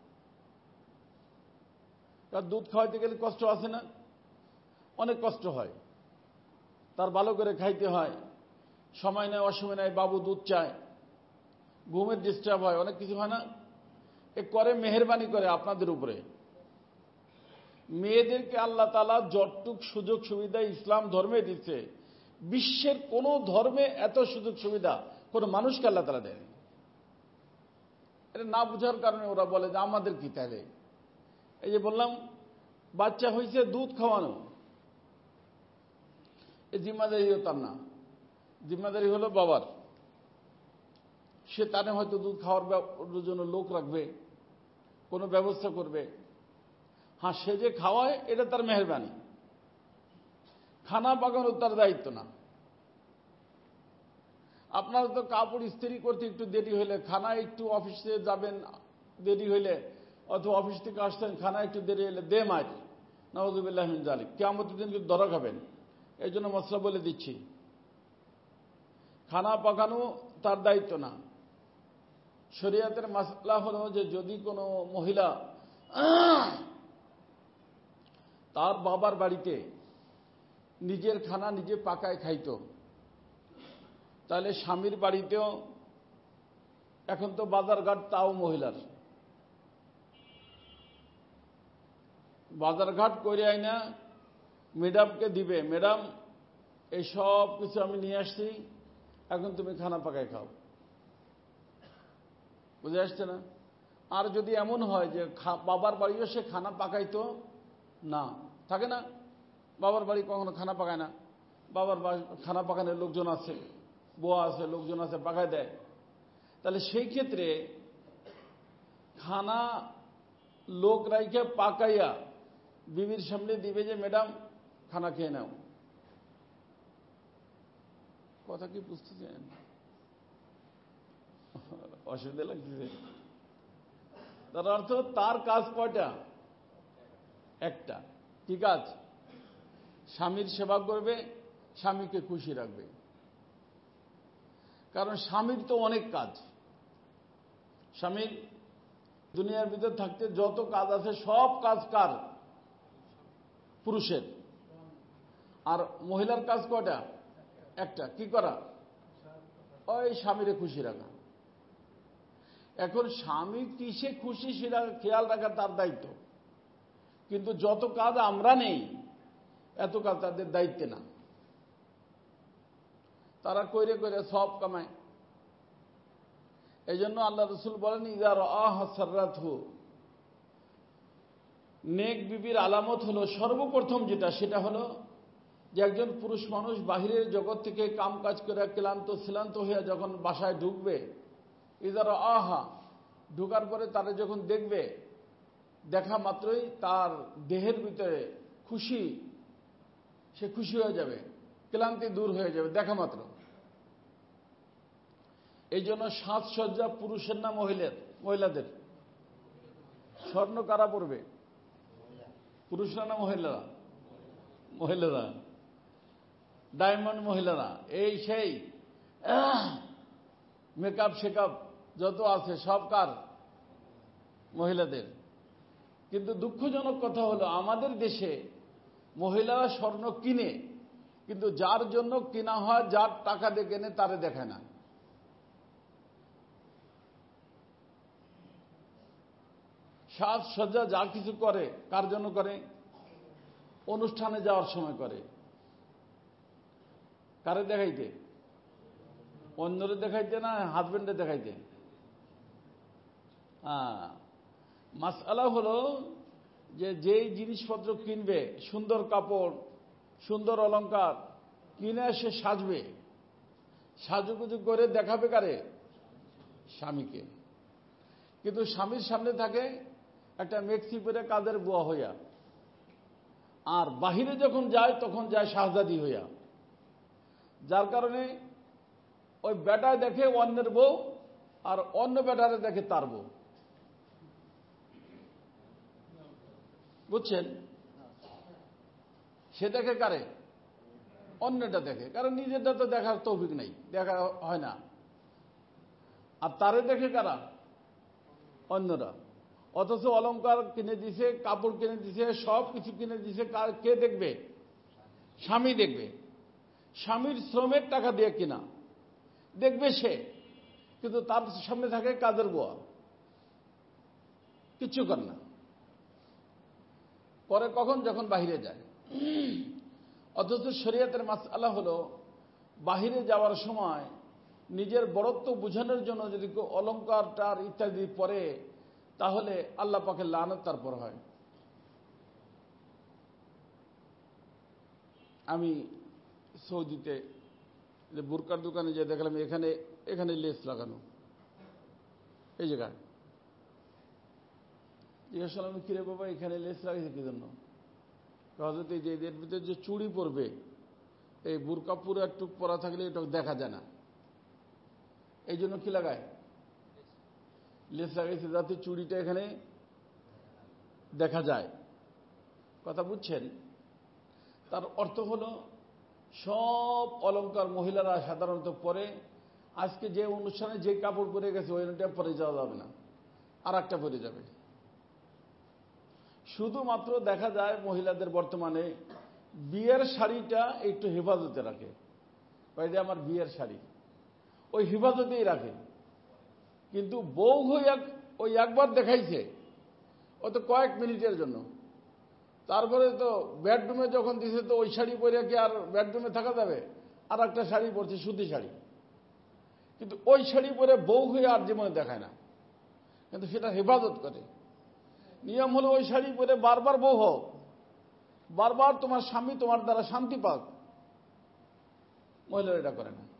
তার দুধ খাওয়াইতে গেলে কষ্ট আছে না? অনেক কষ্ট হয়। তার ভালো করে খাইতে হয়, সময় নেয় অসময় নেয়, বাবু দুধ চায়, ঘুমের ডিস্টার্ব হয়, অনেক কিছু হয় না? এ করে মেহেরবানি করে আপনাদের উপরে। মেয়েদেরকে আল্লাহ তাআলা যতটুক সুযোগ সুবিধা ইসলাম ধর্মে দিচ্ছে, বিশ্বের কোন ধর্মে এত সুযোগ সুবিধা কোন মানুষকে আল্লাহ তাআলা দেয়নি। এটা না বুঝার কারণে ওরা বলে যে আমাদের কি তাহলে। এই যে বললাম, বাচ্চা হয়েছে, দুধ খাওয়ানো, এই জিম্মাদারিও তার না, জিম্মাদারি হলো বাবার। সে তানে হয়তো দুধ খাওয়ার জন্য লোক রাখবে, কোনো ব্যবস্থা করবে। হ্যাঁ, সে যে খাওয়ায় এটা তার মেহেরবানি। খানা পাকানো তার দায়িত্ব না। আপনারা তো কাপড় ইস্ত্রি করতে একটু দেরি হইলে, খানা একটু অফিসে যাবেন দেরি হইলে, অথবা অফিস থেকে আসছেন খানা একটু দেরি হইলে দে মার, নাউযুবিল্লাহি মিন যালিক, কিয়ামতের দিন কিন্তু ধরা খাবেন। এই জন্য মশলা বলে দিচ্ছি, খানা পাকানো তার দায়িত্ব না। শরীয়তের মাসলা হলো যে যদি কোনো মহিলা তার বাবার বাড়িতে নিজের খানা নিজে পাকায় খাইতো, তাহলে স্বামীর বাড়িতেও, এখন তো বাজারঘাট তাও মহিলার, বাজারঘাট করে আইনা ম্যাডামকে দিবে, ম্যাডাম এই সব কিছু আমি নিয়ে আসছি, এখন তুমি খানা পাকায় খাও। বুঝে আসছে না? আর যদি এমন হয় যে বাবার বাড়িও সে খানা পাকাইতো না, থাকে না, বাবার বাড়ি কখনো খানা পাকায় না, বাবার খানা পাকানোর লোকজন আছে, বুয়া আছে, লোকজন আছে, পাকায় দেয়। তাহলে সেই ক্ষেত্রে খানা লোক রাইখে পাকাইয়া বিবির সামনে দিবে যে ম্যাডাম খানা খেয়ে নাও। কথা কি বুঝতেছেন? অসুবিধা লাগতেছে? তার অর্থ তার কাজ কয়টা? একটা। কি কাজ? স্বামীর সেবা করবে, স্বামীকে খুশি রাখবে। কারণ স্বামীর তো অনেক কাজ। স্বামীর দুনিয়ার ভিতর থাকতে যত কাজ আছে সব কাজ কার? পুরুষের। আর মহিলার কাজ কয়টা? একটা। কি করা? ওই স্বামীরে খুশি রাখা। এখন স্বামী কিসে খুশি সেটা খেয়াল রাখা তার দায়িত্ব, কিন্তু যত কাজ আমরা নেই এত কাজ তাদের দায়িত্বে না। তারা কইরে কইরে সব কামায়। এই জন্য আল্লাহ রসুল বলেন, ইযা রাআহা সাররাতহু, নেক বিবির আলামত হলো সর্বপ্রথম যেটা, সেটা হলো যে একজন পুরুষ মানুষ বাহিরের জগৎ থেকে কাম কাজ করে ক্লান্ত শ্রান্ত হয়ে যখন বাসায় ঢুকবে, ইযা রাআহা, ঢুকার পরে তারা যখন দেখবে, দেখা মাত্রই তার দেহের ভিতরে খুশি, সে খুশি হয়ে যাবে, ক্লান্তি দূর হয়ে যাবে দেখা মাত্র। এই জন্য সাজসজ্জা পুরুষের না মহিলাদের? স্বর্ণ কারা পড়বে? পুরুষরা না মহিলারা? মহিলারা। ডায়মন্ড মহিলারা, এই সেই মেকআপ শেকআপ যত আছে সব কার? মহিলাদের। কিন্তু দুঃখজনক কথা হলো আমাদের দেশে মহিলারা স্বর্ণ কিনে, কিন্তু যার জন্য কিনা হয়, যার টাকা দিয়ে কেনে তারে দেখায় না। সাজসজ্জা যা কিছু করে কার জন্য করে? অনুষ্ঠানে যাওয়ার সময় করে। কারে দেখাইতে? অন্যরে দেখাইতে না হাজবেন্ডে দেখাইতে? মাসআলা হলো যে যেই জিনিসপত্র কিনবে, সুন্দর কাপড়, সুন্দর অলংকার কিনে সে সাজবে, সাজুগুজু করে দেখাবে কারে? স্বামীকে। কিন্তু স্বামীর সামনে থাকে একটা মেক্সি পরে কাদের বুয়া হইয়া, আর বাহিরে যখন যায় তখন যায় শাহজাদি হইয়া। যার কারণে ওই বেটায় দেখে অন্যের বউ, আর অন্য বেটারে দেখে তার বউ। বুঝছেন? সে দেখে কারে? অন্যটা দেখে, কারণ নিজেরটা তো দেখার তৌফিক নেই, দেখা হয় না। আর তারে দেখে কারা? অন্যরা। অথচ অলংকার কিনে দিছে, কাপড় কিনে দিছে, সব কিছু কিনে দিছে, কে দেখবে? স্বামী দেখবে। স্বামীর শ্রমের টাকা দিয়ে কিনা, দেখবে সে, কিন্তু তার সামনে থাকে কাদের বুয়া, কিচ্ছু কর না। পরে কখন? যখন বাহিরে যায়। অথচ শরীয়তের মাসআলা হলো বাহিরে যাওয়ার সময় নিজের বড়ত্ব বোঝানোর জন্য যদি কেউ অলংকারটার ইত্যাদি পরে, তাহলে আল্লাহ পাকের লানত তারপর হয়। আমি সৌদিতে বুরকার দোকানে যে দেখলাম, এখানে এখানে লেস লাগানো, এই জায়গায় জিজ্ঞাসা করলাম, কিরে বাবা এখানে লেস লাগাইছে কি জন্য? হযরত এই যে এদের ভিতরে যে চুড়ি পরবে, এই বুরকা পুরো একটু পরা থাকলে এটা দেখা যায় না, এই জন্য কি লাগায়? লেস লাগাইছে যাতে চুড়িটা এখানে দেখা যায়। কথা বুঝছেন? তার অর্থ হলো সব অলংকার মহিলারা সাধারণত পরে, আজকে যে অনুষ্ঠানে যে কাপড় পরে গেছে ওইটা পরে যাওয়া যাবে না, আর একটা পরে যাবে। শুধুমাত্র দেখা যায় মহিলাদের বর্তমানে বিয়ের শাড়িটা একটু হেফাজতে রাখে, ওইটা আমার বিয়ের শাড়ি, ওই হেফাজতেই রাখে। কিন্তু বউ হইয়া ওই একবার দেখাইছে, ও তো কয়েক মিনিটের জন্য, তারপরে তো বেডরুমে যখন দিছে তো ওই শাড়ি পরে কি আর বেডরুমে থাকা যাবে? আর একটা শাড়ি পরছে, সুতি শাড়ি, কিন্তু ওই শাড়ি পরে বউ হয়ে আর জীবনে দেখায় না, কিন্তু সেটা হেফাজত করে। নিয়ম হলো ওই শাড়ি পরে বারবার বউ হোক, বারবার তোমার স্বামী তোমার দ্বারা শান্তি পাক, মহিলারা এটা করে না।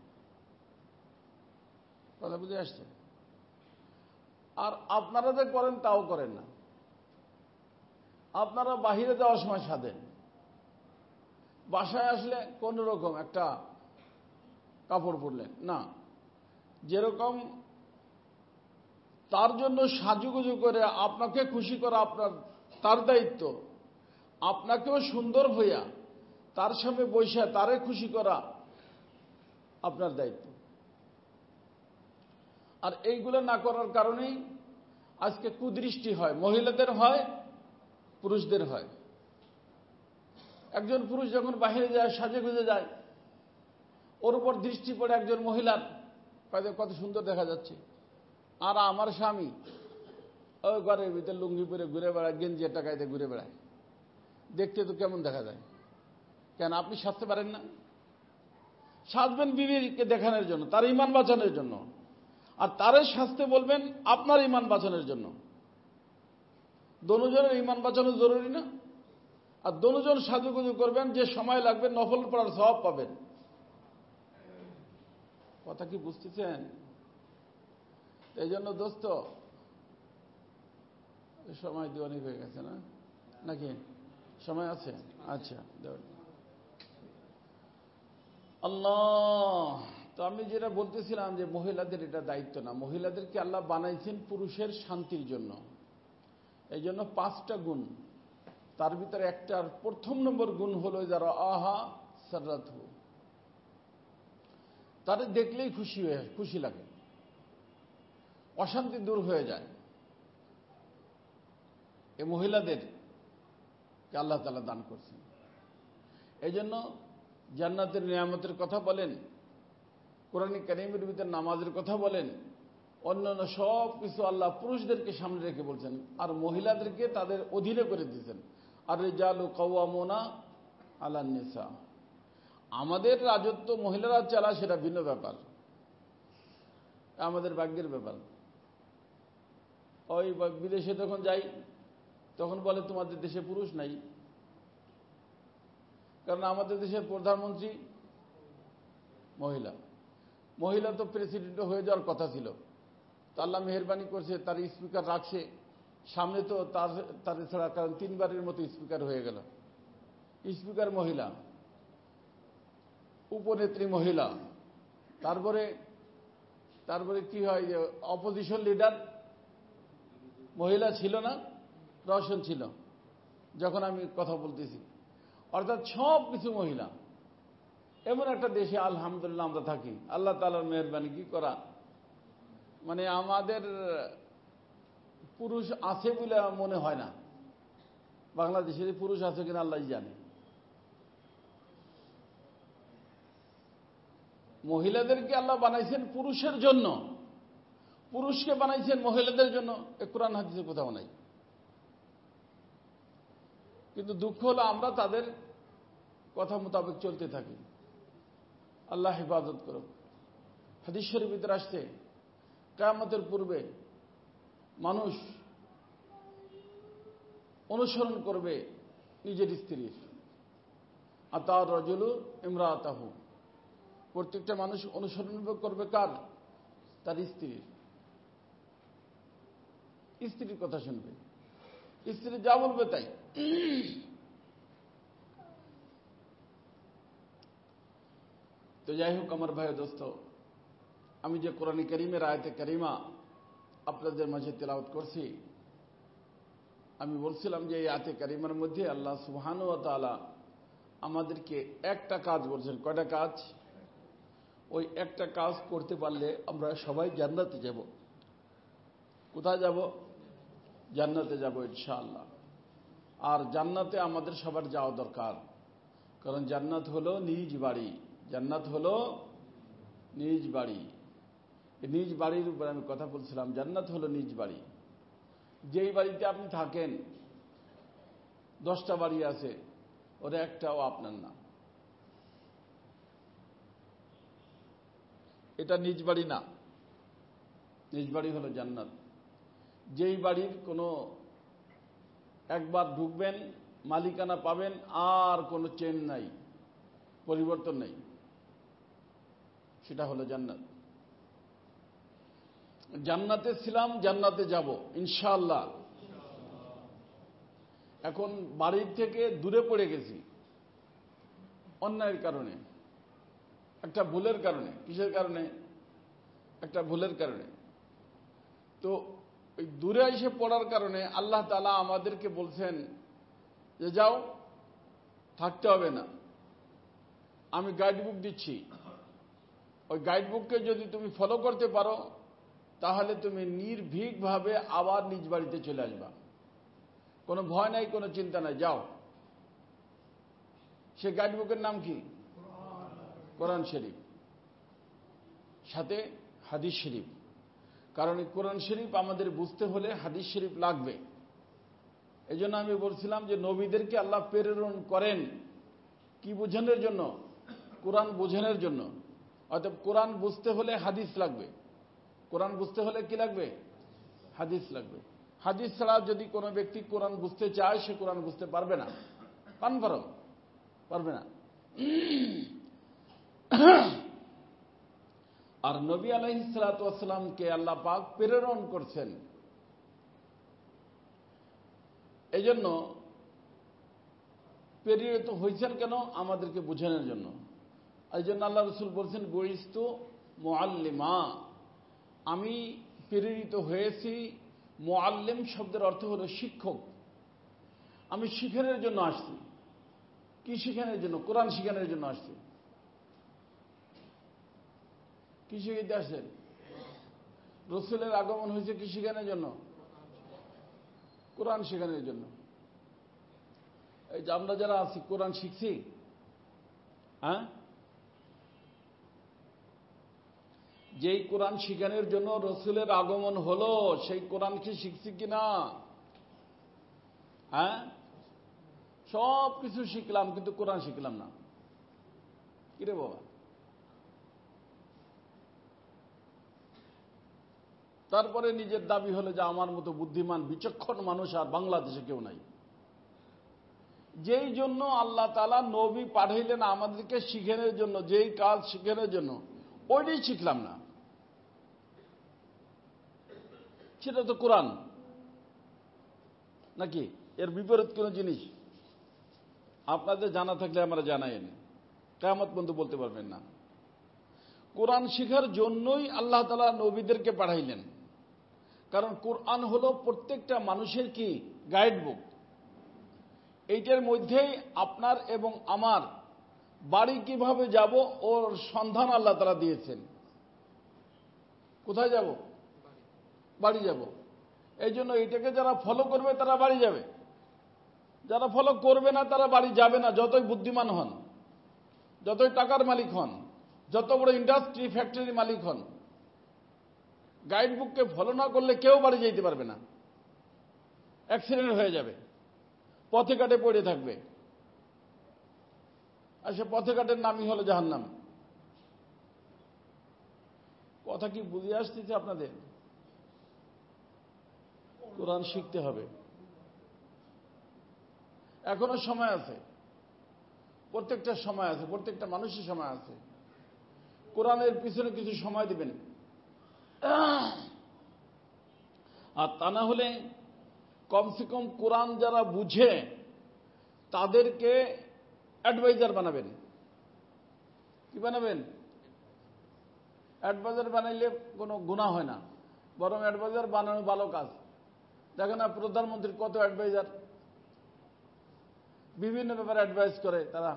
কথা বুঝে আসছে? আর আপনারা যে করেন তাও করেন না। আপনারা বাহিরে যাওয়ার সময় সাধেন, বাসায় আসলে কোন রকম একটা কাপড় পরলেন না, যেরকম তার জন্য সাজুগুজু করে আপনাকে খুশি করা তার দায়িত্ব, আপনাকেও সুন্দর হইয়া তার সামনে বৈশা তারে খুশি করা আপনার দায়িত্ব। আর এইগুলো না করার কারণেই আজকে কুদৃষ্টি হয়, মহিলাদের হয়, পুরুষদের হয়। একজন পুরুষ যখন বাহিরে যায়, সাজে গুজে যায়, ওর উপর দৃষ্টি পড়ে একজন মহিলার, কত সুন্দর দেখা যাচ্ছে। আর আমার স্বামী ওই ঘরের ভিতরে লুঙ্গি পরে ঘুরে বেড়ায়, গেঞ্জি টাকাইতে ঘুরে বেড়ায়, দেখতে তো কেমন দেখা যায়। কেন আপনি সাজতে পারেন না? সাজবেন বিবিকে দেখানোর জন্য, তার ইমান বাঁচানোর জন্য, আর তারে সাজতে বলবেন আপনার ইমান বাঁচানোর জন্য। দোনোজনের ইমান বাঁচানো জরুরি না? আর দোনোজন সাজুগুজু করবেন, যে সময় লাগবে নফল পড়ার সওয়াব পাবেন। কথা কি বুঝতেছেন? এই জন্য দোস্ত, সময় দিয়ে অনেক হয়ে গেছে না নাকি? সময় আছে? আচ্ছা, আল্লাহ। তো আমি যেটা বলতেছিলাম যে মহিলাদের এটা দায়িত্ব না, মহিলাদেরকে আল্লাহ বানাইছেন পুরুষের শান্তির জন্য। এই জন্য 5টা গুণ, তার ভিতরে একটার প্রথম নম্বর গুণ হলো যারা আহা সাররাতহু, তাদের দেখলেই খুশি লাগে, অশান্তি দূর হয়ে যায়। এই মহিলাদেরকে আল্লাহ তাআলা দান করছেন। এই জন্য জান্নাতের নিয়ামতের কথা বলেন, কোরআন কারীমের ভিতরে নামাজের কথা বলেন, অন্যান্য সব কিছু আল্লাহ পুরুষদেরকে সামনে রেখে বলছেন, আর মহিলাদেরকে তাদের অধীনে করে দিয়েছেন। আর রিজালু কাওয়ামুনা আলান নিসা, আমাদের রাজত্ব মহিলারা চালায় সেটা ভিন্ন ব্যাপার, আমাদের ভাগ্যের ব্যাপার। ওই বিদেশে যখন যাই তখন বলে তোমাদের দেশে পুরুষ নাই, কারণ আমাদের দেশের প্রধানমন্ত্রী মহিলা। মহিলা তো প্রেসিডেন্ট হয়ে যাওয়ার কথা ছিল, তো আল্লাহ মেহেরবানি করছে, তার স্পিকার রাখছে সামনে, তো তার ছাড়া, কারণ 3বারের মতো স্পিকার হয়ে গেল। স্পিকার মহিলা, উপনেত্রী মহিলা, তারপরে কি হয় যে অপোজিশন লিডার মহিলা ছিল না, রওশন ছিল যখন আমি কথা বলতেছি। অর্থাৎ সব কিছু মহিলা। এমন একটা দেশে আলহামদুলিল্লাহ আমরা থাকি, আল্লাহ তাআলার মেহেরবানি কি করা, মানে আমাদের পুরুষ আছে বলে মনে হয় না। বাংলাদেশে পুরুষ আছে কিনা আল্লাহ জানে। মহিলাদেরকে আল্লাহ বানাইছেন পুরুষের জন্য, পুরুষকে বানাইছেন মহিলাদের জন্য, এ কোরআন হাদিসে কোথাও নাই। কিন্তু দুঃখ হলো আমরা তাদের কথা মোতাবেক চলতে থাকি। আল্লাহ হেফাজত করুক। হাদিস শরীফের ভিতরে আসছে, কিয়ামতের পূর্বে মানুষ অনুসরণ করবে নিজের স্ত্রীর, আতার রাজুলু ইমরাতাহু, প্রত্যেকটা মানুষ অনুসরণ করবে কার? তার স্ত্রীর কথা শুনবে, স্ত্রী যা বলবে তাই। তো যাই হোক আমার ভাই দোস্ত, আমি যে কোরআন কারীমের আয়াতে কারিমা আপনাদের মাঝে তেলাওয়াত করছি, আমি বলছিলাম যে এই আয়াতে কারিমার মধ্যে আল্লাহ সুবহানাহু ওয়া তাআলা আমাদেরকে একটা কাজ বলছেন। কয়টা কাজ? ওই একটা কাজ করতে পারলে আমরা সবাই জান্নাতে যাব। কোথায় যাব? জান্নাতে যাব ইনশাআল্লাহ। আর জান্নাতে আমাদের সবার যাওয়া দরকার, কারণ জান্নাত হলো নিজ বাড়ি। জান্নাত হলো নিজ বাড়ি। নিজ বাড়ির উপর আমি কথা বলছিলাম। জান্নাত হলো নিজ বাড়ি। যেই বাড়িতে আপনি থাকেন 10টা বাড়ি আছে, ওর একটাও আপনার না, এটা নিজ বাড়ি না। নিজ বাড়ি হলো জান্নাত। যেই বাড়ির কোনো একবার ঢুকবেন মালিকানা পাবেন, আর কোনো চেঞ্জ নাই, পরিবর্তন নেই, সেটা হলো জান্নাত। জান্নাতে ছিলাম, জান্নাতে যাব ইনশাআল্লাহ। এখন বাড়ির থেকে দূরে পড়ে গেছি অন্যায়ের কারণে, একটা ভুলের কারণে। কিসের কারণে? একটা ভুলের কারণে। তো ওই দূরে এসে পড়ার কারণে আল্লাহ তাআলা আমাদেরকে বলছেন যে যাও, থাকতে হবে না, আমি গাইডবুক দিচ্ছি, ওই গাইডবুককে যদি তুমি ফলো করতে পারো তাহলে তুমি নির্ভীকভাবে আবার নিজ বাড়িতে চলে আসবা, কোনো ভয় নাই, কোনো চিন্তা নাই, যাও। সে গাইডবুকের নাম কি? কোরআন শরীফ, সাথে হাদিস শরীফ। কারণ এই কোরআন শরীফ আমাদের বুঝতে হলে হাদিস শরীফ লাগবে। এই জন্য আমি বলছিলাম যে নবীদেরকে আল্লাহ প্রেরণ করেন কি বোঝানোর জন্য? কোরআন বোঝানোর জন্য। অর্থাৎ কোরআন বুঝতে হলে হাদিস লাগবে। কোরআন বুঝতে হলে কি লাগবে? হাদিস লাগবে। হাদিস ছাড়া যদি কোনো ব্যক্তি কোরআন বুঝতে চায় সে কোরআন বুঝতে পারবে না, কনফার্ম পারবে না। আর নবী আলাইহিস সালাতু ওয়াস সালামকে আল্লাহ পাক প্রেরণ করছেন, এই জন্য প্রেরিত হয়েছেন কেন? আমাদেরকে বোঝানোর জন্য। এই জন্য আল্লাহ রাসূল বলছেন বুইস্তু মুআল্লিমা, আমি প্রেরিত হয়েছি। মুআল্লিম শব্দের অর্থ হলো শিক্ষক। আমি শিখানোর জন্য আসছি। কি শিখানোর জন্য? কোরআন শিখানোর জন্য আসছি। কি শিখাইতে আসছেন? রাসূলের আগমন হয়েছে কি শিখানোর জন্য? কোরআন শেখানোর জন্য। এই যে আমরা যারা আছি কোরআন শিখছি, হ্যাঁ, যেই কোরআন শিখানোর জন্য রাসূলের আগমন হলো সেই কোরআন কি শিখছি কিনা? হ্যাঁ, সব কিছু শিখলাম কিন্তু কোরআন শিখলাম না। কিরে বাবা? তারপরে নিজের দাবি হলো যে আমার মতো বুদ্ধিমান বিচক্ষণ মানুষ আর বাংলাদেশে কেউ নাই। যেই জন্য আল্লাহ তাআলা নবী পাঠাইলেন আমাদেরকে শিখানোর জন্য, যেই কাজ শিখানোর জন্য, ওইটাই শিখলাম না। সেটা তো কোরআন নাকি? এর বিপরীত কোন জিনিস আপনাদের জানা থাকলে আমরা জানাইনি, কিয়ামত পর্যন্ত বলতে পারবেন না। কোরআন শিখার জন্যই আল্লাহ তাআলা নবীদেরকে পাঠাইলেন। কারণ কোরআন হলো প্রত্যেকটা মানুষের কি গাইড বুক। এইটার মধ্যেই আপনার এবং আমার বাড়ি কিভাবে যাব ওর সন্ধান আল্লাহ তাআলা দিয়েছেন। কোথায় যাব? বাড়ি যাব। এই জন্য এটাকে যারা ফলো করবে তারা বাড়ি যাবে, যারা ফলো করবে না তারা বাড়ি যাবে না। যতই বুদ্ধিমান হন, যতই টাকার মালিক হন, যত বড় ইন্ডাস্ট্রি ফ্যাক্টরির মালিক হন, গাইডবুককে ফলো না করলে কেউ বাড়ি যেতে পারবে না। অ্যাক্সিডেন্ট হয়ে যাবে, পথে ঘাটে পড়ে থাকবে, আর সে পথে ঘাটের নামই হলো জাহান্নাম। কথা কি বুঝে আসতেছে আপনাদের? কোরআন শিখতে হবে, এখনো সময় আছে, প্রত্যেকটা সময় আছে, প্রত্যেকটা মানুষের সময় আছে। কোরআনের পিছনে কিছু সময় দিবেন। আর তা না হলে কমসে কম কোরআন যারা বুঝে তাদেরকে অ্যাডভাইজার বানাবেন। কি বানাবেন? অ্যাডভাইজার বানাইলে কোনো গুনাহ হয় না, বরং অ্যাডভাইজার বানানো ভালো কাজ। দেখেন না প্রধানমন্ত্রীর কত অ্যাডভাইজার, বিভিন্ন ব্যাপারে অ্যাডভাইস করে তারা।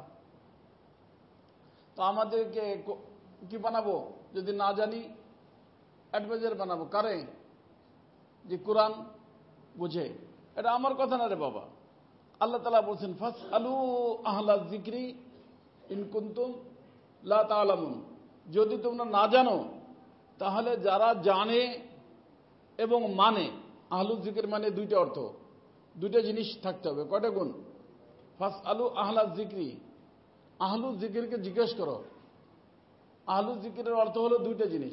তো আমাদেরকে কি বানাবো যদি না জানি? অ্যাডভাইজার বানাবো কারে? যে কোরআন বুঝে। এটা আমার কথা না রে বাবা, আল্লাহ তাআলা বলছেন ফাসআলু আহলা যিকরি ইন কুনতুম লা তা'লামুন। যদি তোমরা না জানো তাহলে যারা জানে এবং মানে, আহলু যিকর মানে দুইটা অর্থ, দুইটা জিনিস থাকতে হবে। কয়টা গুণ? ফাসআলু আহলা যিকরি, আহলু যিকরকে জিজ্ঞেস করো। আহলু যিকরের অর্থ হলো দুইটা জিনিস,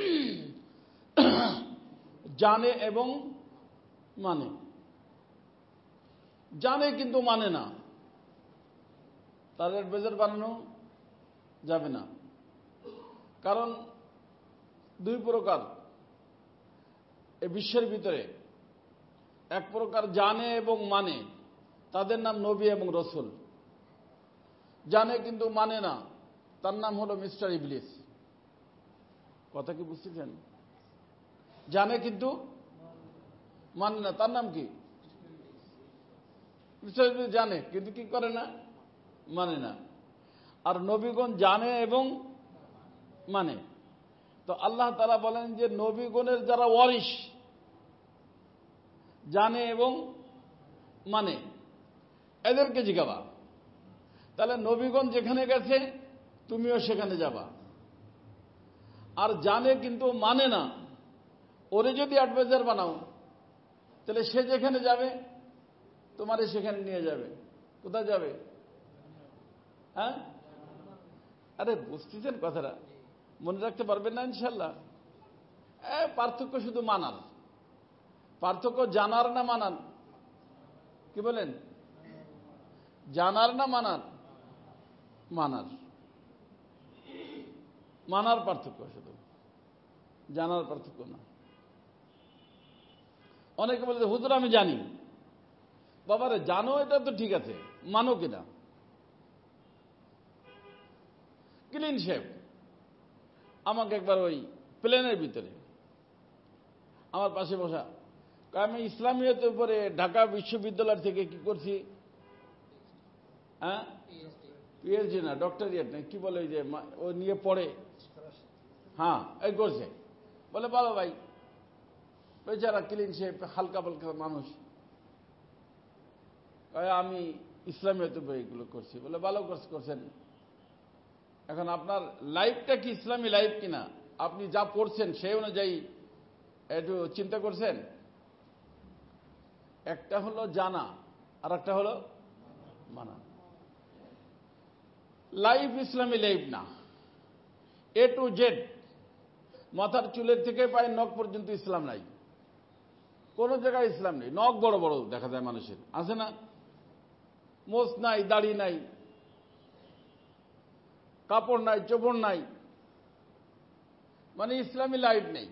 জানে এবং মানে। জানে কিন্তু মানে না, তার অ্যাডভাইজার বানানো যাবে না। কারণ দুই প্রকার এই বিশ্বের ভিতরে, এক প্রকার জানে এবং মানে, তাদের নাম নবী এবং রসুল। জানে কিন্তু মানে না, তার নাম হলো মিস্টার ইবলিস। কথা কি বুঝতেছেন? জানে কিন্তু মানে না। তার নাম কি? মিস্টার ইবলিস জানে কিন্তু কি করে না, মানে না। আর নবীগণ জানে এবং মানে। তো আল্লাহ তাআলা বলেন যে নবীগণের যারা ওয়ারিস, জানে এবং মানে, এদেরকে জিজ্ঞাবা। তাহলে নবীগণ যেখানে গেছে তুমিও সেখানে যাবা। আর জানে কিন্তু মানে না, ওরে যদি অ্যাডভাইজার বানাও তাহলে সে যেখানে যাবে তোমারে সেখানে নিয়ে যাবে। কোথায় যাবে? হ্যাঁ, আরে বুঝতেছেন কথাটা? মনে রাখতে পারবেন না ইনশাল্লাহ? পার্থক্য শুধু মানার। পার্থক্য জানার না মানার? কি বলেন? জানার না মানার? মানার। মানার পার্থক্য, শুধু জানার পার্থক্য না। অনেকে বলে হুজুর আমি জানি। বাবারে জানো এটা তো ঠিক আছে, মানো কিনা? Clean shape. আমাকে একবার ওই প্লেনের ভিতরে আমার পাশে বসা, আমি ইসলামিয়তের উপরে ঢাকা বিশ্ববিদ্যালয় থেকে কি করছি, হ্যাঁ পিএইচডি না, ডক্টরিয়েট না, কি বলে, ওই যে ও নিয়ে পড়ে, হ্যাঁ এই করছে। বলে ভালো ভাই, বেচারা ক্লিন শেপ, হালকা পালকা মানুষ। আমি ইসলামিয়তের উপরে এগুলো করছি। বলে ভালো করছেন। এখন আপনার লাইফটা কি ইসলামী লাইফ কিনা আপনি যা পড়ছেন সেই অনুযায়ী একটু চিন্তা করছেন? একটা হলো জানা আর একটা হলো মানা। লাইফ ইসলামী লাইফ না। এ টু জেড, মাথার চুলের থেকে পায়ের নখ পর্যন্ত ইসলাম নাই। কোন জায়গায় ইসলাম নেই। নখ বড় বড় দেখা যায় মানুষের, আছে না? মোচ নাই, দাড়ি নাই, কাপড় নাই, চোপড় নাই, মানে ইসলামী লাইফ নেই।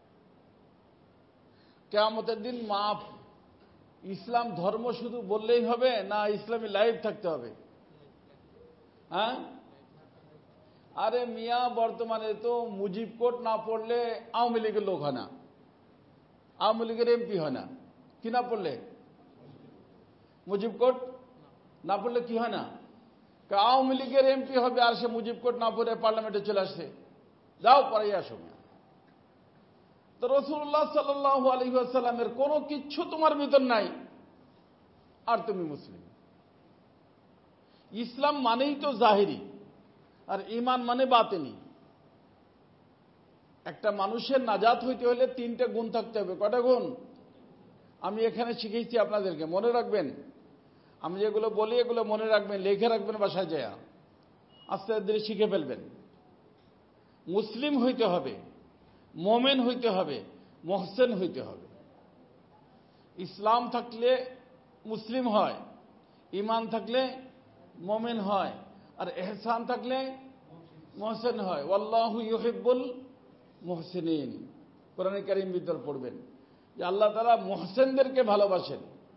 কিয়ামতের দিন মাপ। ইসলাম ধর্ম শুধু বললেই হবে না ইসলামী লাইফ থাকতে হবে? হ্যাঁ, আরে মিয়া, বর্তমানে তো মুজিব কোড না পড়লে আওয়ামী লীগের লোক হয় না, আওয়ামী লীগের এমপি হয় না। কি না পড়লে? মুজিব কোড না পড়লে কি হয় না? আওয়ামী লীগের এমপি হবে আর সে মুজিব কোড না পড়ে পার্লামেন্টে চলে আসছে। যাও পরে আসো। তো রাসূলুল্লাহ সাল্লাল্লাহু আলাইহি ওয়াসাল্লামের কোনো কিচ্ছু তোমার ভিতর নাই আর তুমি মুসলিম। ইসলাম মানেই তো জাহিরি, আর ঈমান মানে বাতিনি। একটা মানুষের নাজাত হইতে হলে তিনটা গুণ থাকতে হবে। কয়টা গুণ? আমি এখানে শিখেছি আপনাদেরকে, মনে রাখবেন। আমি যেগুলো বলি এগুলো মনে রাখবেন, লিখে রাখবেন বাসায় যায়, আস্তে আস্তে শিখে ফেলবেন। মুসলিম হইতে হবে, মোমেন হইতে হবে, মুহসিন হইতে হবে। ইসলাম থাকলে মুসলিম হয়, ঈমান থাকলে মোমেন হয়, আর ইহসান থাকলে মুহসিন হয়। ওয়াল্লাহু ইউহিব্বুল মুহসিনিন। কোরআনে কারীম ভিতর পড়বেন যে আল্লাহ তাআলা মুহসিনদেরকে ভালোবাসেন।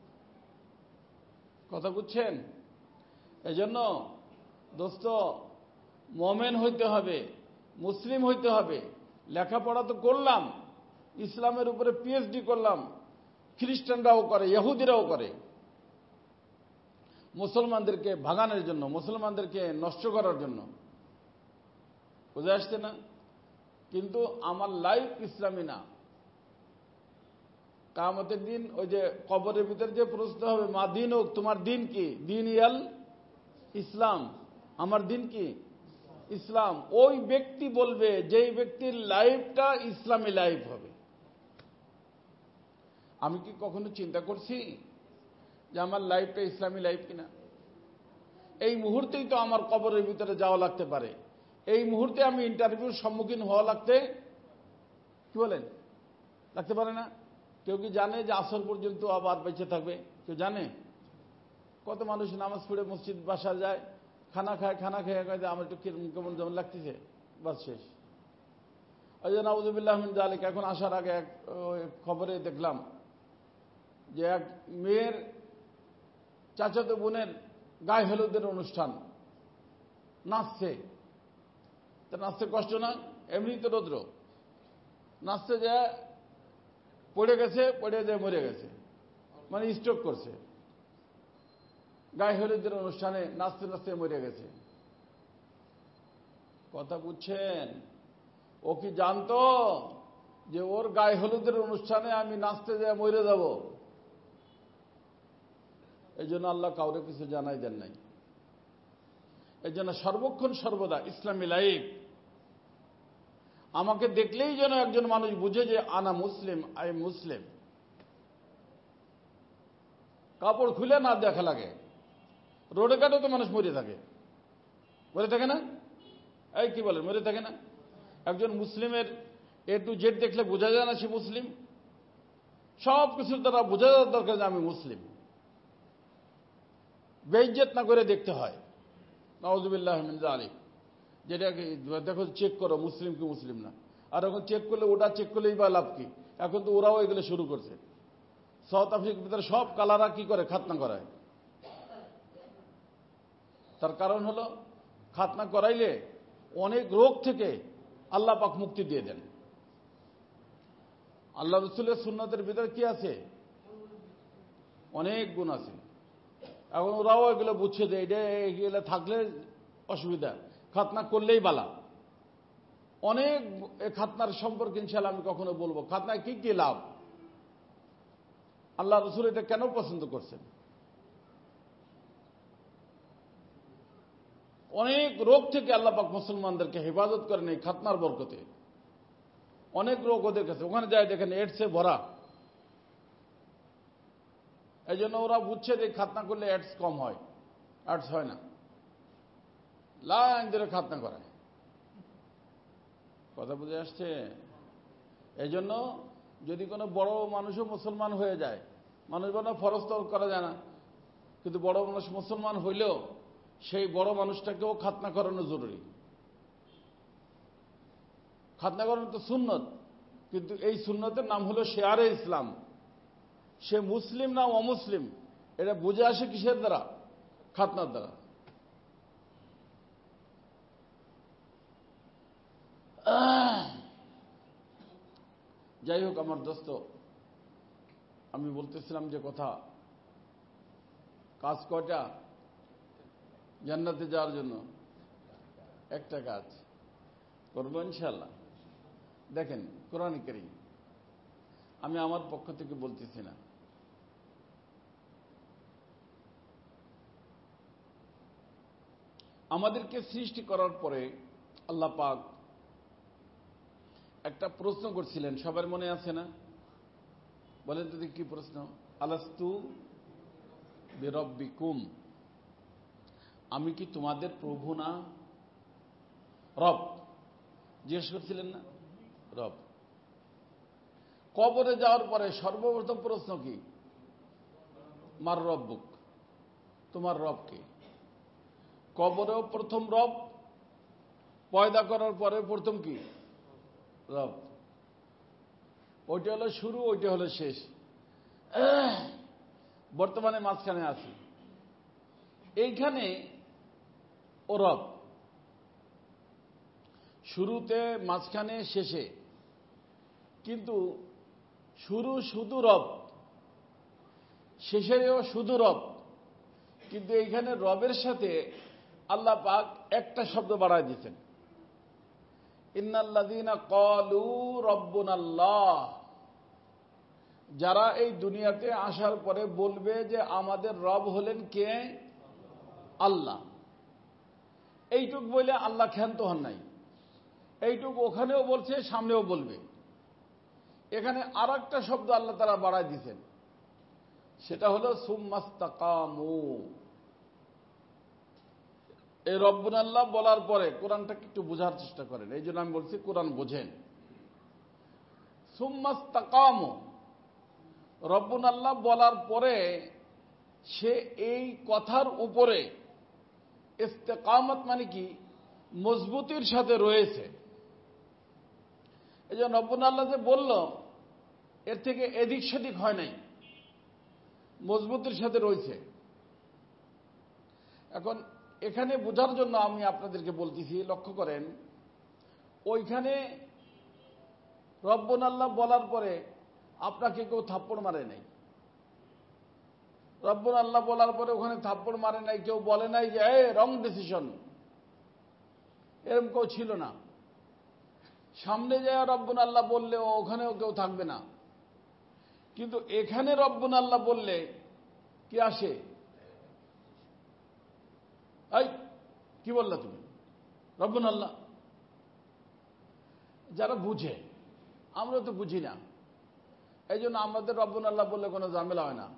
কথা বুঝছেন? এজন্য দোস্ত, মোমেন হইতে হবে, মুসলিম হইতে হবে। লেখাপড়া তো করলাম, ইসলামের উপরে পিএইচডি করলাম, খ্রিস্টানরাও করে, ইহুদিরাও করে, মুসলমানদেরকে ভাগানোর জন্য, মুসলমানদেরকে নষ্ট করার জন্য। বুঝে আসছে না? কিন্তু আমার লাইফ ইসলামী না। কিয়ামতের দিন ওই যে কবরের ভিতরে যে প্রশ্ন হবে, মা দিন হোক, তোমার দিন কি? দিন ইয়াল ইসলাম, আমার দিন কি? ইসলাম। ওই ব্যক্তি বলবে যেই ব্যক্তির লাইফটা ইসলামী লাইফ হবে। আমি কি কখনো চিন্তা করছি যে আমার লাইফটা ইসলামী লাইফ কিনা? এই মুহূর্তেই তো আমার কবরের ভিতরে যাওয়া লাগতে পারে, এই মুহূর্তে আমি ইন্টারভিউর সম্মুখীন হওয়া লাগতে, কি বলেন, লাগতে পারে না? কেউ কি জানে যে আসর পর্যন্ত আবার বেঁচে থাকবে? কেউ জানে? কত মানুষ নামাজ পড়ে মসজিদ বাসা যায়, খানা খায়, খানা খেয়ে আমার একটু কেমন যেমন লাগতেছে, বাস শেষ। ওই যে নাউযুবিল্লাহ মিন যালিক। এখন আসার আগে এক খবরে দেখলাম যে এক মেয়ের চাচাতো বোনের গায়ে হলুদের অনুষ্ঠান, নাচছে, তা নাচতে কষ্ট না? এমনি তো রৌদ্র, নাচতে যায় পড়ে গেছে, পড়ে যায় মরে গেছে, মানে স্ট্রোক করছে। গায়ে হলুদের অনুষ্ঠানে নাচতে নাচতে মরে গেছে। কথা বুঝছেন? ও কি জানতো যে ওর গায়ে হলুদের অনুষ্ঠানে আমি নাচতে যায় মরে যাব? এই জন্য আল্লাহ কাউরে কিছু জানাই দেন নাই। এই জন্য সর্বক্ষণ সর্বদা ইসলামী লাইফ আমাকে দেখলেই যেন একজন মানুষ বুঝে যে আনা মুসলিম, আই মুসলিম। কাপড় খুলে না দেখা লাগে। রোডে ঘাটে তো মানুষ মরে থাকে, মরে থাকে না? এই কি বলেন, মরে থাকে না? একজন মুসলিমের এ টু জেড দেখলে বোঝা যায় না সে মুসলিম? সব কিছুর দ্বারা বোঝা যাওয়ার দরকার যে আমি মুসলিম। বেইজ্জত না করে দেখতে হয়। নাউযুবিল্লাহি মিন যালিক। যেটা দেখো চেক করো মুসলিম কি মুসলিম না। আর এখন চেক করলে ওটা চেক করলেই বা লাভ কি? এখন তো ওরাও এগুলো শুরু করছে। সাউথ আফ্রিকার ভিতরে সব কালাররা কি করে? খাতনা করায়। তার কারণ হলো খাতনা করাইলে অনেক রোগ থেকে আল্লাহ পাক মুক্তি দিয়ে দেন। আল্লাহ রাসূলের সুন্নাতের ভিতরে কি আছে? অনেক গুণ আছে। এখন ওরাও এগুলো বুঝছে যে এগুলো থাকলে অসুবিধা, খাতনা করলেই বালা। অনেক খাতনার সম্পর্কে ইনশাআল্লাহ আমি কখনো বলবো খাতনায় কি কি লাভ, আল্লাহ রাসূল এটা কেন পছন্দ করছেন। অনেক রোগ থেকে আল্লাহ পাক মুসলমানদেরকে হেফাজত করেন এই খাতনার বরকতে। অনেক রোগ ওদের কাছে, ওখানে যায় দেখেন এডসে ভরা। এই জন্য ওরা বুঝছে যে খাতনা করলে এডস কম হয়, এডস হয় না, লাইন ধরে খাতনা করায়। কথা বুঝে আসছে? এই জন্য যদি কোনো বড় মানুষও মুসলমান হয়ে যায়, মানুষ বলে ফরজ তো করা যায় না, কিন্তু বড় মানুষ মুসলমান হইলেও সেই বড় মানুষটাকেও খাতনা করানো জরুরি। খাতনা করানো তো সুন্নত, কিন্তু এই সুন্নতের নাম হলো শেয়ারে ইসলাম। সে মুসলিম না অমুসলিম এটা বুঝে আসে কিসের দ্বারা? খাতনার দ্বারা। যাই হোক আমার দোস্ত, আমি বলতেছিলাম যে কথা, কাজ কয়টা জান্নাতে যাওয়ার জন্য? একটা কাজ করবো ইনশাআল্লাহ। দেখেন কোরআন কারীম, আমি আমার পক্ষ থেকে বলতেছি না, আমাদেরকে সৃষ্টি করার পরে আল্লাহ পাক একটা প্রশ্ন করছিলেন, সবার মনে আছে না? বলেন তো কি প্রশ্ন? আলাস্তু বিরব্বিকুম, আমি কি তোমাদের প্রভু না? রব জিজ্ঞেস করছিলেন না? রব। কবরে যাওয়ার পরে সর্বপ্রথম প্রশ্ন কি? মার রব্বুক, তোমার রব কে? কবরেও প্রথম রব, পয়দা করার পরে প্রথম কি? রব। ওইটা হলো শুরু, ওইটা হলো শেষ। বর্তমানে মাঝখানে আছি। এইখানে ও রব, শুরুতে, মাঝখানে, শেষে। কিন্তু শুরু শুধু রব, শেষেও শুধু রব, কিন্তু এইখানে রবের সাথে আল্লাহ পাক একটা শব্দ বাড়ায় দিয়েছেন, ইন্নাল্লাযীনা ক্বালু রাব্বুনাল্লাহ। যারা এই দুনিয়াতে আসার পরে বলবে যে আমাদের রব হলেন কে? আল্লাহ। এইটুক বলে আল্লাহ ক্ষান্ত হন নাই। এইটুক ওখানেও বলছে, সামনেও বলবে। এখানে আর একটা শব্দ আল্লাহ তাআলা বাড়ায় দিয়েছেন, সেটা হলো সুম্মাস্তাকামু। এই রব্বুনাল্লাহ বলার পরে কোরআনটাকে একটু বোঝার চেষ্টা করেন, এই জন্য আমি বলছি কোরআন বোঝেন। সুম্মাস্তাকামু, রব্বুনাল্লাহ বলার পরে সে এই কথার উপরে ইস্তেকামত মানে কি? মজবুতির সাথে রয়েছে। এই জন্য রব্বুনাল্লাহ যে বলল, এর থেকে এদিক সেদিক হয় নাই, মজবুতির সাথে রয়েছে। এখন এখানে বোঝার জন্য আমি আপনাদেরকে বলতেছি, লক্ষ্য করেন, ওইখানে রব্বুন আল্লাহ বলার পরে আপনাকে কেউ থাপ্পড় মারে নাই। রব্বুন আল্লাহ বলার পরে ওখানে থাপ্পড় মারে নাই, কেউ বলে নাই যে রং ডিসিশন, এরকম কেউ ছিল না। সামনে যায় রব্বুন আল্লাহ বললে ওখানেও কেউ থাকবে না, কিন্তু এখানে রব্বুন আল্লাহ বললে কি আসে? এই কি বললা তুমি? রব্বুন আল্লাহ। যারা বুঝে, আমরা তো বুঝি না, এই জন্য আমাদের রব্বুন আল্লাহ বললে কোনো ঝামেলা হয় না।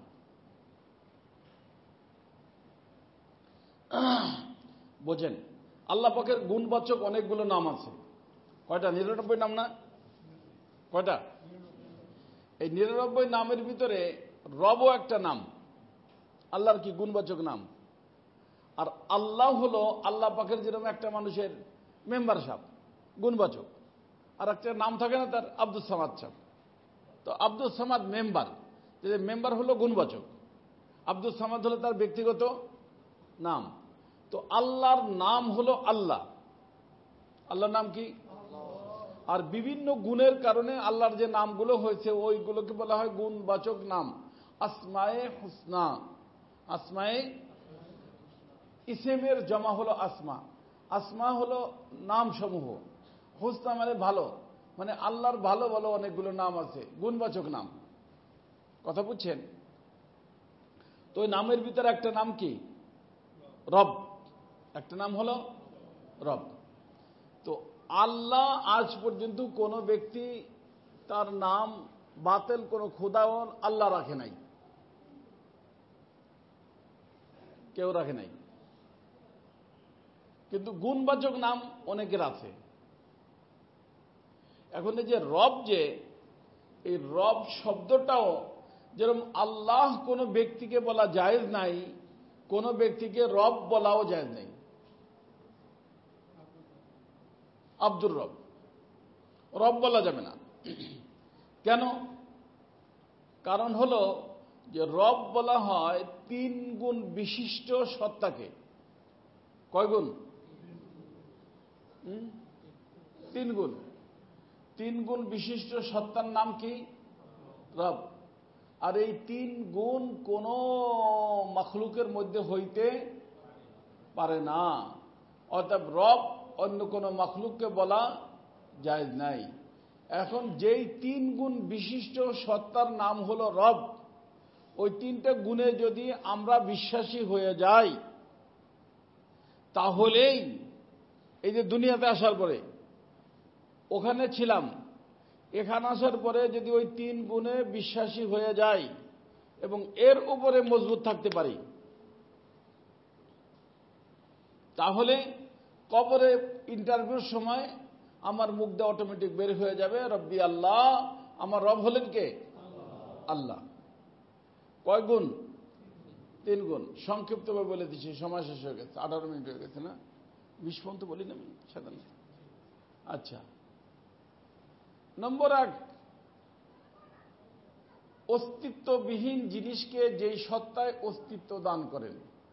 বোঝেন, আল্লাহ পাকের গুণবাচক অনেকগুলো নাম আছে। কয়টা? 99 নাম না? কয়টা? এই 99 নামের ভিতরে রবও একটা নাম, আল্লাহর কি গুণবাচক নাম। আর আল্লাহ হলো আল্লাহ পাকের যেরকম একটা মানুষের মেম্বার সাহেব, গুণবাচক। আর একটা নাম থাকে না তার, আব্দুল সামাদ সাহেব। তো আব্দুল সামাদ মেম্বার, যে মেম্বার হলো গুণবাচক, আব্দুল সামাদ হলো তার ব্যক্তিগত নাম। তো আল্লাহর নাম হলো আল্লাহ। আল্লাহর নাম কি? আর বিভিন্ন গুণের কারণে আল্লাহর যে নামগুলো হয়েছে ওইগুলোকে বলা হয় গুণবাচক নাম, আসমায়ে হুসনা। আসমায়ে, ইসেমের জমা হলো আসমা। আসমা হলো নাম সমূহ, হুসনা মানে ভালো, মানে আল্লাহর ভালো ভালো অনেকগুলো নাম আছে, গুণবাচক নাম। কথা বুঝছেন? তো ওই নামের ভিতরে একটা নাম কি? রব। একটা নাম হলো রব। তো আল্লাহ আজ পর্যন্ত কোন ব্যক্তি তার নাম বাতিল কোন খোদাওয়ান আল্লাহ রাখে নাই, কেউ রাখে নাই। কিন্তু গুণবাচক নাম অনেকের আছে। এখন এই যে রব, যে এই রব শব্দটাও যেরকম আল্লাহ কোন ব্যক্তিকে বলা জায়েজ নাই, কোন ব্যক্তিকে রব বলাও জায়েজ নাই। আব্দুর রব, রব বলা যাবে না। কেন? কারণ হলো যে রব বলা হয় 3 গুণ বিশিষ্ট সত্তাকে। কয় গুণ? 3 গুণ। 3 গুণ বিশিষ্ট সত্তার নাম কি? রব। আর এই 3 গুণ কোন মাখলুকের মধ্যে হইতে পারে না। অর্থাৎ রব অন্য কোন মাখলুককে বলা জায়েজ নাই। এখন যেই 3 গুণ বিশিষ্ট সত্তার নাম হলো রব, ওই 3টা গুণে যদি আমরা বিশ্বাসী হয়ে যাই, তাহলেই এই যে দুনিয়াতে আসার পরে, ওখানে ছিলাম, এখানে আসার পরে যদি ওই 3 গুণে বিশ্বাসী হয়ে যাই এবং এর উপরে মজবুত থাকতে পারি, তাহলে কবরে ইন্টারভিউর সময় আমার মুখ দিয়ে অটোমেটিক বের হয়ে যাবে রব্বি আল্লাহ, আমার রব হলেন কে? আল্লাহ। কয় গুণ? 3 গুণ। সংক্ষিপ্তভাবে বলে দিচ্ছি, সময় শেষ হয়ে গেছে, 18 মিনিট হয়ে গেছে না? 20 পর্যন্ত বলি না আমি সাধারণত। আচ্ছা, নম্বর 1, অস্তিত্ববিহীন জিনিসকে যেই সত্তায় অস্তিত্ব দান করেন।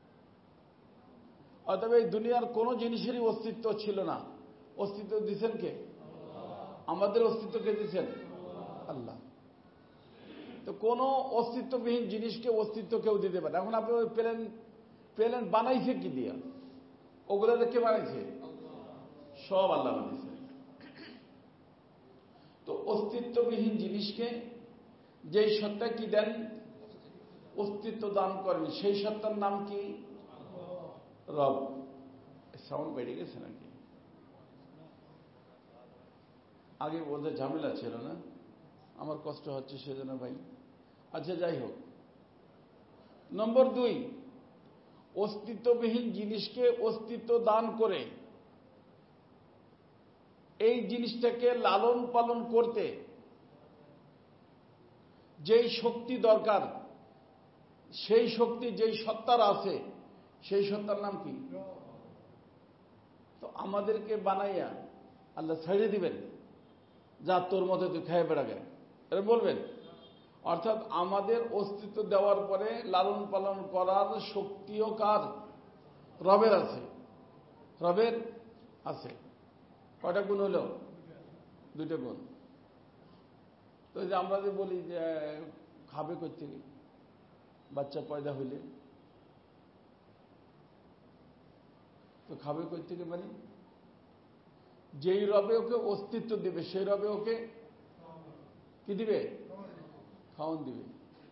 অর্থাৎ এই দুনিয়ার কোন জিনিসেরই অস্তিত্ব ছিল না, অস্তিত্ব দিচ্ছেন কে? আমাদের অস্তিত্ব কে দিচ্ছেন? আল্লাহ। তো কোন অস্তিত্ববিহীন জিনিসকে অস্তিত্ব কেউ দিতে পারে? এখন আপনি ওই প্লেন বানাইছে কি দিয়া? ওগুলো কে বানাইছে? সব আল্লাহ বানাইছে। তো অস্তিত্ববিহীন জিনিসকে যেই সত্তা কি দেন? অস্তিত্ব দান করেন, সেই সত্তার নাম কি? রব। সাউন্ড বেড়ে গেছে নাকি? আগে বলতে ঝামেলা ছিল না, আমার কষ্ট হচ্ছে সেজন্য ভাই। আচ্ছা, যাই হোক। নম্বর 2, অস্তিত্ববিহীন জিনিসকে অস্তিত্ব দান করে এই জিনিসটাকে লালন পালন করতে যেই শক্তি দরকার, সেই শক্তি যেই সত্তার আছে, সেই সত্তার নাম কি? তো আমাদেরকে বানাইয়া আল্লাহ ছেড়ে দিবেন, যা তোর মতো তুই খেয়ে বেড়াবে, এরকম বলবেন? অর্থাৎ আমাদের অস্তিত্ব দেওয়ার পরে লালন পালন করার শক্তিও কার? রবের আছে। রবের আছে। কয়টা গুণ হলো? দুইটা গুণ। তো যে আমরা যে বলি যে খাবে কোত্থেকে বাচ্চা পয়দা হইলে, তো খাবে কোত্থেকে মানে যেই রবে ওকে অস্তিত্ব দিবে সেই রবে ওকে কি দিবে? খাওয়ান দিবে।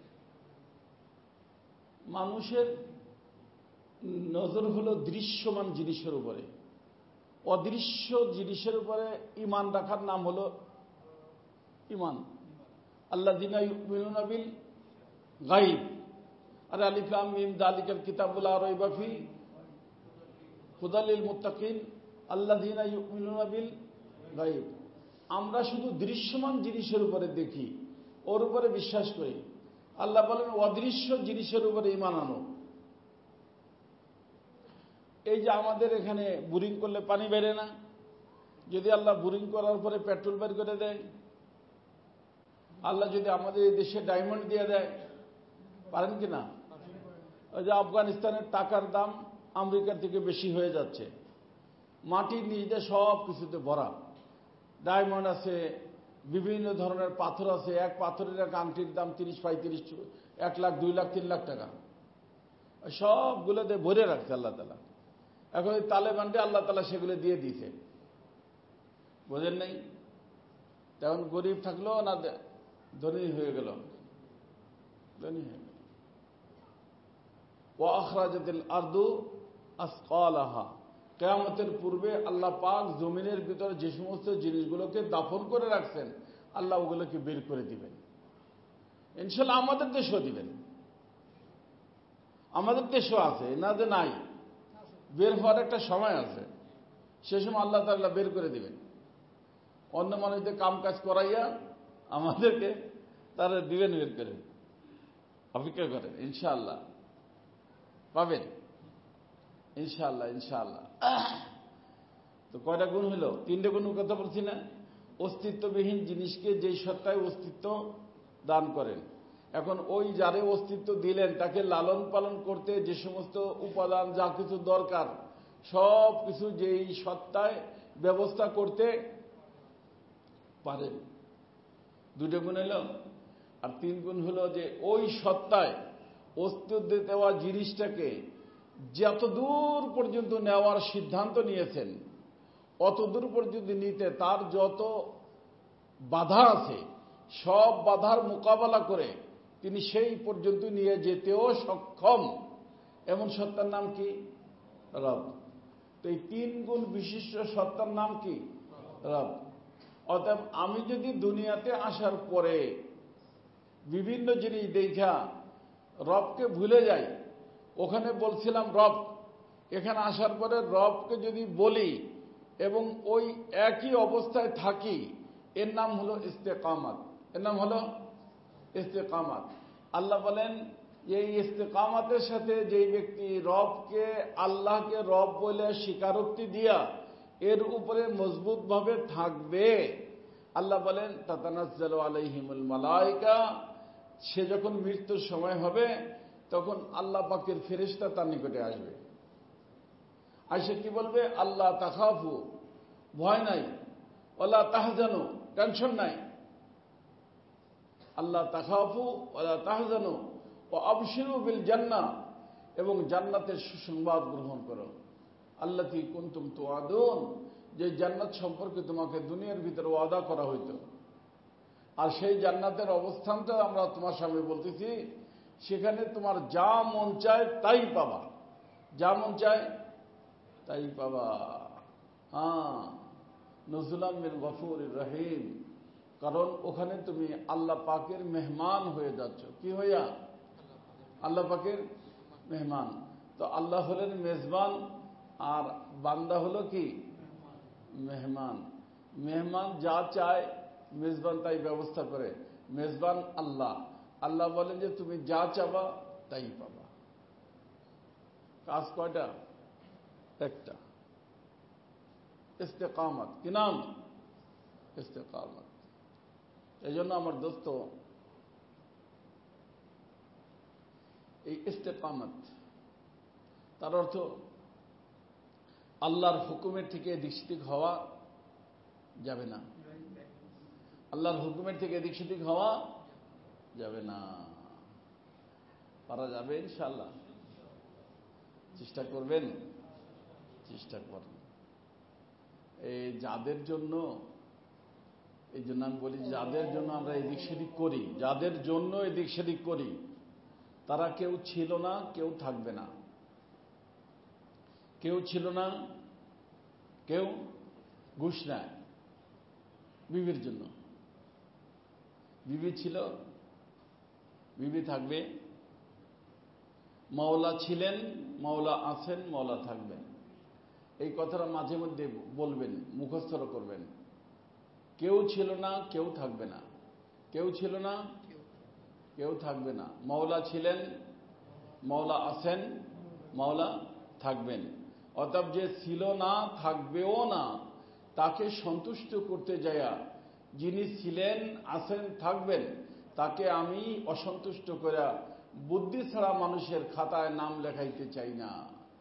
মানুষের নজর হলো দৃশ্যমান জিনিসের উপরে, অদৃশ্য জিনিসের উপরে ঈমান রাখার নাম হলো ঈমান। আল্লাযীনা ইউমিনুনা বিল গায়ব, আর আলিফ লাম মিম যালিকাল কিতাবু লা রাইবা ফীহি হুদাল লিল মুত্তাকিন আল্লাযীনা ইউমিনুনা বিল গায়ব। আমরা শুধু দৃশ্যমান জিনিসের উপরে দেখি, ওর উপরে বিশ্বাস করি। আল্লাহ বলেন অদৃশ্য জিনিসের উপরে ঈমান আনো। এই যে আমাদের এখানে বোরিং করলে পানি বেরে না, যদি আল্লাহ বোরিং করার পরে পেট্রোল বের করে দেয়, আল্লাহ যদি আমাদের এই দেশে ডায়মন্ড দিয়ে দেয়, পারেন কি না? ওই যে আফগানিস্তানের টাকার দাম আমেরিকার থেকে বেশি হয়ে যাচ্ছে, মাটির নিচে সব কিছুতে ভরা, ডায়মন্ড আছে, বিভিন্ন ধরনের পাথর আছে। এক পাথরের এক আংটির দাম 30-35, 1 লাখ 2 লাখ 3 লাখ টাকা, সবগুলোতে ভরে রাখছে আল্লাহ তাআলা। এখন ওই তালেবানকে আল্লাহ তাআলা সেগুলো দিয়ে দিয়েছে, বোঝেন নাই? তখন গরিব থাকলো না ধনী হয়ে গেল, ধনী হয়ে গেল। ওয়া আখরাজাতিল আরদু আসকালাহা, কিয়ামতের পূর্বে আল্লাহ পাক জমিনের ভিতরে যে সমস্ত জিনিসগুলোকে দাফন করে রাখছেন, আল্লাহ ওগুলোকে বের করে দিবেন। ইনশাআল্লাহ আমাদের দেশেও দিবেন, আমাদের দেশেও আছে, না যে নাই, বের হওয়ার একটা সময় আছে, সে সময় আল্লাহ তাআলা বের করে দিবেন। অন্য মানুষদের কাম কাজ করাইয়া আমাদেরকে তারা দিবেন বের করে। অপেক্ষা করেন, ইনশাআল্লাহ পাবেন, ইনশাআল্লাহ ইনশাআল্লাহ। তো কয়টা গুণ হলো? 3টে গুণ কথা বলছি না? অস্তিত্ববিহীন জিনিসকে যেই সত্তায় অস্তিত্ব দান করেন। এখন ওই যারে অস্তিত্ব দিলেন তাকে লালন পালন করতে যে সমস্ত উপাদান যা কিছু দরকার সব কিছু যেই সত্তায় ব্যবস্থা করতে পারেন। 2টে গুণ হলো। আর 3 গুণ হলো যে ওই সত্তায় অস্তিত্ব দেওয়া জিনিসটাকে যত দূর পর্যন্ত নেওয়ার সিদ্ধান্ত নিয়েছেন, অত দূর পর্যন্ত নিতে তার যত বাধা আছে সব বাধার মোকাবেলা করে তিনি সেই পর্যন্ত নিয়ে যেতেও সক্ষম, এমন সত্তার নাম কি? রব। তো এই 3 গুণ বিশিষ্ট সত্তার নাম কি? রব। অতএব আমি যদি দুনিয়াতে আসার পরে বিভিন্ন জিনিস দেখা রবকে ভুলে যাই, ওখানে বলছিলাম রব, এখানে আসার পরে রবকে যদি বলি এবং ওই একই অবস্থায় থাকি, এর নাম হলো ইস্তেকামাত। এর নাম হলো ইস্তেকামাত। আল্লাহ বলেন এই ইস্তেকামাতের সাথে যেই ব্যক্তি রবকে, আল্লাহকে রব বলে স্বীকারোক্তি দিয়া এর উপরে মজবুত ভাবে থাকবে, আল্লাহ বলেন তাতানাজ্জালু আলাইহিমুল মালায়েকা, সে যখন মৃত্যুর সময় হবে তখন আল্লাহ পাকের ফেরেশতা তার নিকটে আসবে। আয়েশা কি বলবে? আল্লাহ তাখাফু, ভয় নাই, ওয়ালা তাহজানু, টেনশন নাই, আল্লাহ তাখাফু ওয়ালা তাহজানু ওয়া আবশিরু বিল জান্নাহ, এবং জান্নাতের সুসংবাদ গ্রহণ করো। আল্লাতী কুনতুম তুআদুন, যে জান্নাত সম্পর্কে তোমাকে দুনিয়ার ভিতরে ওয়াদা করা হইতো। আর সেই জান্নাতের অবস্থানটা আমরা তোমার সামনে বলতেছি, সেখানে তোমার যা মন চায় তাই পাবা, যা মন চায় তাই পাবা। হ্যাঁ, নজুলাম মিন গফুরির রহিম, কারণ ওখানে তুমি আল্লাহ পাকের মেহমান হয়ে যাচ্ছ। কি হইয়া? আল্লাহ পাকের মেহমান। তো আল্লাহ হলেন মেজবান আর বান্দা হলো কি? মেহমান। মেহমান যা চায় মেজবান তাই ব্যবস্থা করে। মেজবান আল্লাহ, আল্লাহ বলেন যে তুমি যা চাবা তাই পাবা। কাজ কয়টা? একটা, ইস্তেকামত। কি নাম? ইস্তেকামত। এই জন্য আমার দোস্ত, এই ইস্তেকামত তার অর্থ আল্লাহর হুকুমের থেকে দৃষ্টিক হওয়া যাবে না। আল্লাহর হুকুমের থেকে এদিক সেদিক হওয়া যাবে না। পারা যাবে ইনশাআল্লাহ? চেষ্টা করবেন? চেষ্টা করেন। এই যাদের জন্য, এই জন্য আমি বলি যাদের জন্য আমরা এদিক সেদিক করি, যাদের জন্য এদিক সেদিক করি, তারা কেউ ছিল না, কেউ থাকবে না। কেউ ছিল না, কেউ ঘুষ নেয় বিবির জন্য। বিবি ছিল, বিবি থাকবে। মাওলা ছিলেন, মাওলা আছেন, মাওলা থাকবেন। এই কথাটা মাঝে মধ্যে বলবেন, মুখস্থ করবেন। কেউ ছিল না, কেউ থাকবে না। কেউ ছিল না, কেউ থাকবে না। মাওলা ছিলেন, মাওলা আছেন, মাওলা থাকবেন। অতএব যে ছিল না, থাকবেও না, তাকে সন্তুষ্ট করতে যায়া যিনি ছিলেন, আছেন, থাকবেন, তাকে আমি অসন্তুষ্ট করে বুদ্ধি ছাড়া মানুষের খাতায় নাম লেখাইতে চাই না।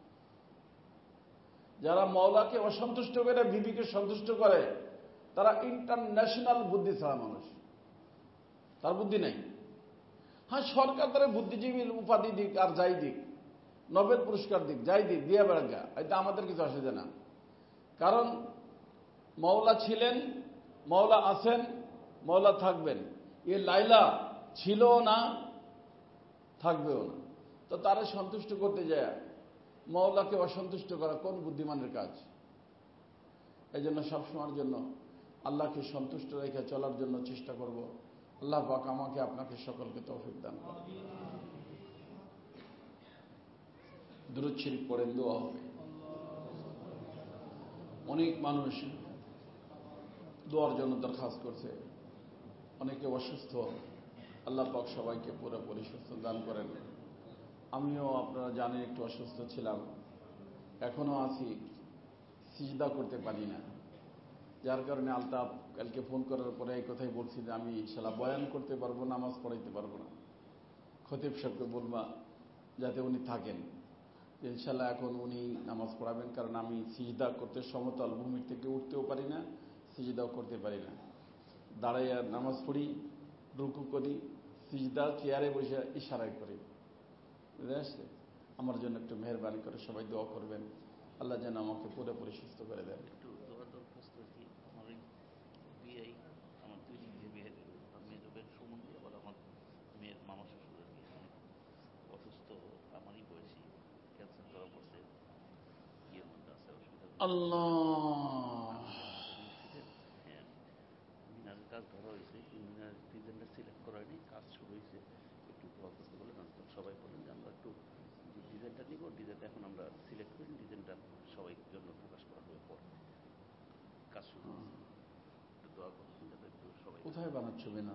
যারা মাওলাকে অসন্তুষ্ট করে বিবিকে সন্তুষ্ট করে, তারা ইন্টারন্যাশনাল বুদ্ধি ছাড়া মানুষ। তার বুদ্ধি নাই। হ্যাঁ, সরকার তারা বুদ্ধিজীবীর উপাধি দিক আর যাই দিক, নোবেল পুরস্কার দিক, যাই দিক, দিয়ে বেড়া, এটা আমাদের কিছু অসুবিধা না। কারণ মাওলা ছিলেন, মাওলা আছেন, মাওলা থাকবেন। এ লাইলা ছিল না, থাকবেও না। তো তারা সন্তুষ্ট করতে যায় মাওলাকে অসন্তুষ্ট করা কোন বুদ্ধিমানের কাজ? এই জন্য সবসময়ের জন্য আল্লাহকে সন্তুষ্ট রেখে চলার জন্য চেষ্টা করব। আল্লাহ পাক আমাকে আপনাকে সকলকে তৌফিক দান করুন। দুরূদ শরীফ পড়েন, দোয়া হবে। অনেক মানুষ দোয়ার জন্য দরখাস্ত করছে, অনেকে অসুস্থ। আল্লাহ পাক সবাইকে পুরোপুরি সুস্থ দান করেন। আমিও আপনারা জানেন একটু অসুস্থ ছিলাম, এখনো আছি, সিজদা করতে পারি না। যার কারণে আলতাফ কালকে ফোন করার পরে এই কথাই বলছি যে আমি ইনশাআল্লাহ বয়ান করতে পারবো, নামাজ পড়াইতে পারবো না। খতিব সাহেবকে বলবা যাতে উনি থাকেন, ইনশাআল্লাহ এখন উনি নামাজ পড়াবেন। কারণ আমি সিজদা করতে সমতল ভূমির থেকে উঠতেও পারি না, সিজদাও করতে পারি না। দাঁড়াইয়া নামাজ পড়ি, রুকু করি, সিজদা চেয়ারে বসে ইশারায় করি। বুঝে আসছে? আমার জন্য একটু মেহরবানি করে সবাই দোয়া করবেন, আল্লাহ যেন আমাকে পুরোপুরি সুস্থ করে দেন। একটু দোয়া দরখাস্ত কি, আমার ওই বিয়ে, আমার দুই দিক দিয়ে বিয়ে, মেয়ের রোগের সম্বন্ধে, আবার আমার মেয়ের মামা শ্বশুর আর কি অনেক অসুস্থ, আমারই বয়সী, ক্যান্সার ধরা পড়ছে, বিয়ের মধ্যে আছে, অসুবিধা। আল্লাহ, হ্যাঁ, মিনারের কাজ ধরা হয়েছে, মিনারের ডিজাইনটা সিলেক্ট করা হয়নি, কাজ শুরু হয়েছে, একটু দোয়া করতে বলে সবাই বলেন যে আমরা একটু যে ডিজাইনটা নিব, ডিজাইনটা এখন আমরা সিলেক্ট করি, ডিজাইনটা সবাই জন্য প্রকাশ করা হবে পরে, কাজ শুরু হয়েছে, একটু দোয়া করবেন যাতে একটু সবাই। কোথায় বানাচ্ছ মিনার?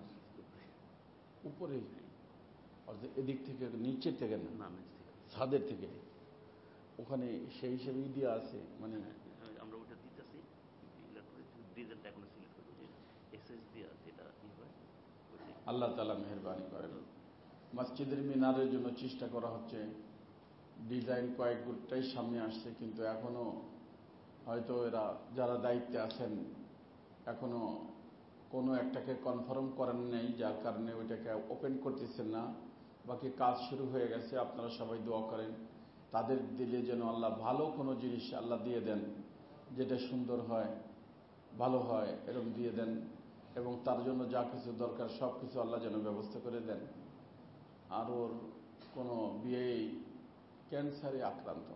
উপরে? এদিক থেকে, নিচের থেকে না, ছাদের থেকে? ওখানে সেই হিসেবে দিয়ে আছে, মানে আমরা ওটা দিতেছি, ডিজাইনটা এখন সিলেক্ট করবো, যে এসএস দিয়া যেটা ই হয়। আল্লাহ তাআলা মেহেরবানি করেন। মসজিদের মিনারের জন্য চেষ্টা করা হচ্ছে, ডিজাইন কয়েকটাই সামনে আসছে, কিন্তু এখনো হয়তো এরা যারা দায়িত্বে আছেন এখনো কোনো একটাকে কনফার্ম করেন নেই, যার কারণে ওইটাকে ওপেন করতেছেন না। বাকি কাজ শুরু হয়ে গেছে, আপনারা সবাই দোয়া করেন তাদের দিলে যেন আল্লাহ ভালো কোনো জিনিস আল্লাহ দিয়ে দেন, যেটা সুন্দর হয়, ভালো হয়, এরকম দিয়ে দেন। এবং তার জন্য যা কিছু দরকার সব কিছু আল্লাহ যেন ব্যবস্থা করে দেন। আর ওর কোনো বিয়েই ক্যান্সারে আক্রান্ত,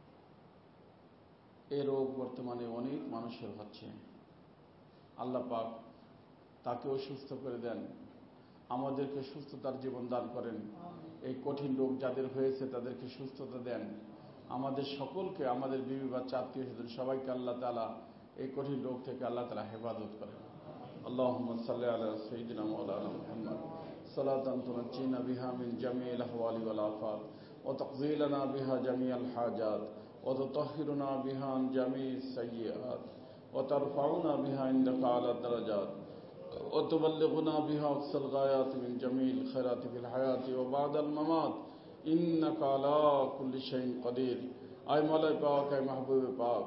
এ রোগ বর্তমানে অনেক মানুষের হচ্ছে। আল্লাহ পাক তাকেও সুস্থ করে দেন, আমাদেরকে সুস্থতার জীবন দান করেন। এই কঠিন রোগ যাদের হয়েছে তাদেরকে সুস্থতা দেন। আমাদের সকলকে, আমাদের বিবি বাচ্চা আত্মীয় স্বজন সবাইকে আল্লাহ তাআলা এই কঠিন রোগ থেকে আল্লাহ তাআলা হেফাজত করেন। আল্লাহুম্মা সাল্লি আলা সাইয়্যিদিনা মাওলানা মুহাম্মদ সালাতান তুনজ্জিনা বিহা মিন জামিইল আহওয়ালি ওয়াল আফাত ওয়া তাকযিলানা বিহা জামিআল হাজাত ওয়া তুতাহহিরুনা বিহা আন জামিইস সাইয়্যাত ওয়া তারফাউনা বিহা ইনদাকা আলা দারাজাত وتبلغنا بها أقصى الغايات من جميع الخيرات في الحياة وبعد الممات إنك على كل شيء قدير। آئے مولا پاک، آئے محبوب پاک،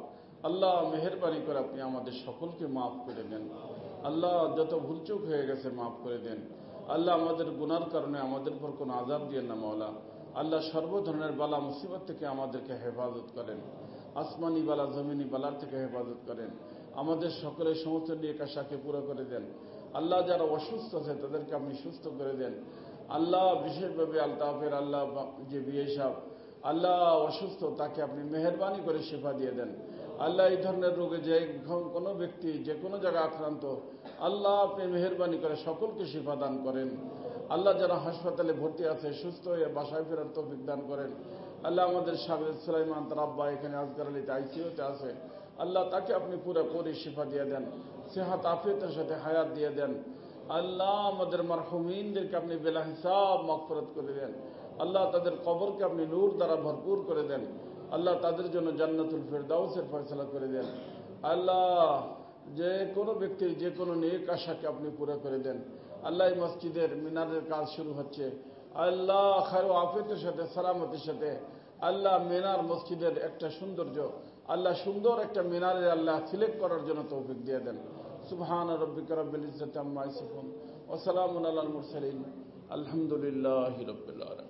আল্লাহ মেহেরবানি করে আপনি আমাদের সকলকে মাফ করে দেন। আল্লাহ যত ভুলচুক হয়ে গেছে মাফ করে দেন। আল্লাহ আমাদের গুনার কারণে আমাদের উপর কোনো আযাব দিয়েন না মাওলা। আল্লাহ সর্ব ধরনের বালা মুসিবত থেকে আমাদেরকে হেফাজত করেন। আসমানি বালা জমিনি বালার থেকে হেফাজত করেন। আমাদের সকলের সমস্ত নিয়ত আশাকে পুরো করে দেন। আল্লাহ যারা অসুস্থ আছে তাদেরকে আপনি সুস্থ করে দেন। আল্লাহ বিশেষভাবে আলতাফের আল্লাহ যে বিয়ে সাহেব আল্লাহ অসুস্থ, তাকে আপনি মেহেরবানি করে শিফা দিয়ে দেন। আল্লাহ এই ধরনের রোগে যে কোনো ব্যক্তি যে কোনো জায়গায় আক্রান্ত, আল্লাহ আপনি মেহেরবানি করে সকলকে শিফা দান করেন। আল্লাহ যারা হাসপাতালে ভর্তি আছে সুস্থ হয়ে বাসায় ফেরার তৌফিক দান করেন। আল্লাহ আমাদের সাগর সুলাইমান তার আব্বা এখানে আজকার আলীতে আইসিইউতে আছে, আল্লাহ তাকে আপনি পুরোপুরি শিফা দিয়ে দেন, সেহাত আফিয়তের সাথে হায়াত দিয়ে দেন। আল্লাহ আমাদের মারহুমিনদেরকে আপনি বেলা হিসাব মাগফিরাত করে দেন। আল্লাহ তাদের কবরকে আপনি নূর দ্বারা ভরপুর করে দেন। আল্লাহ তাদের জন্য জান্নাতুল ফেরদাউসের ফয়সালা করে দেন। আল্লাহ যে কোনো ব্যক্তির যে কোনো নেক আশাকে আপনি পুরো করে দেন। আল্লাহ এই মসজিদের মিনারের কাজ শুরু হচ্ছে, আল্লাহ খায়র আফিয়তের সাথে সালামতের সাথে আল্লাহ মিনার মসজিদের একটা সৌন্দর্য, আল্লাহ সুন্দর একটা মিনারের আল্লাহ সিলেক্ট করার জন্য তৌফিক দিয়ে দেন। সুবহান রাব্বিকা রাব্বিল ইজ্জাতি আম্মা ইয়াসিফুন ওয়া সালামুন আলাল মুরসালিন আলহামদুলিল্লাহি রাব্বিল আলামিন।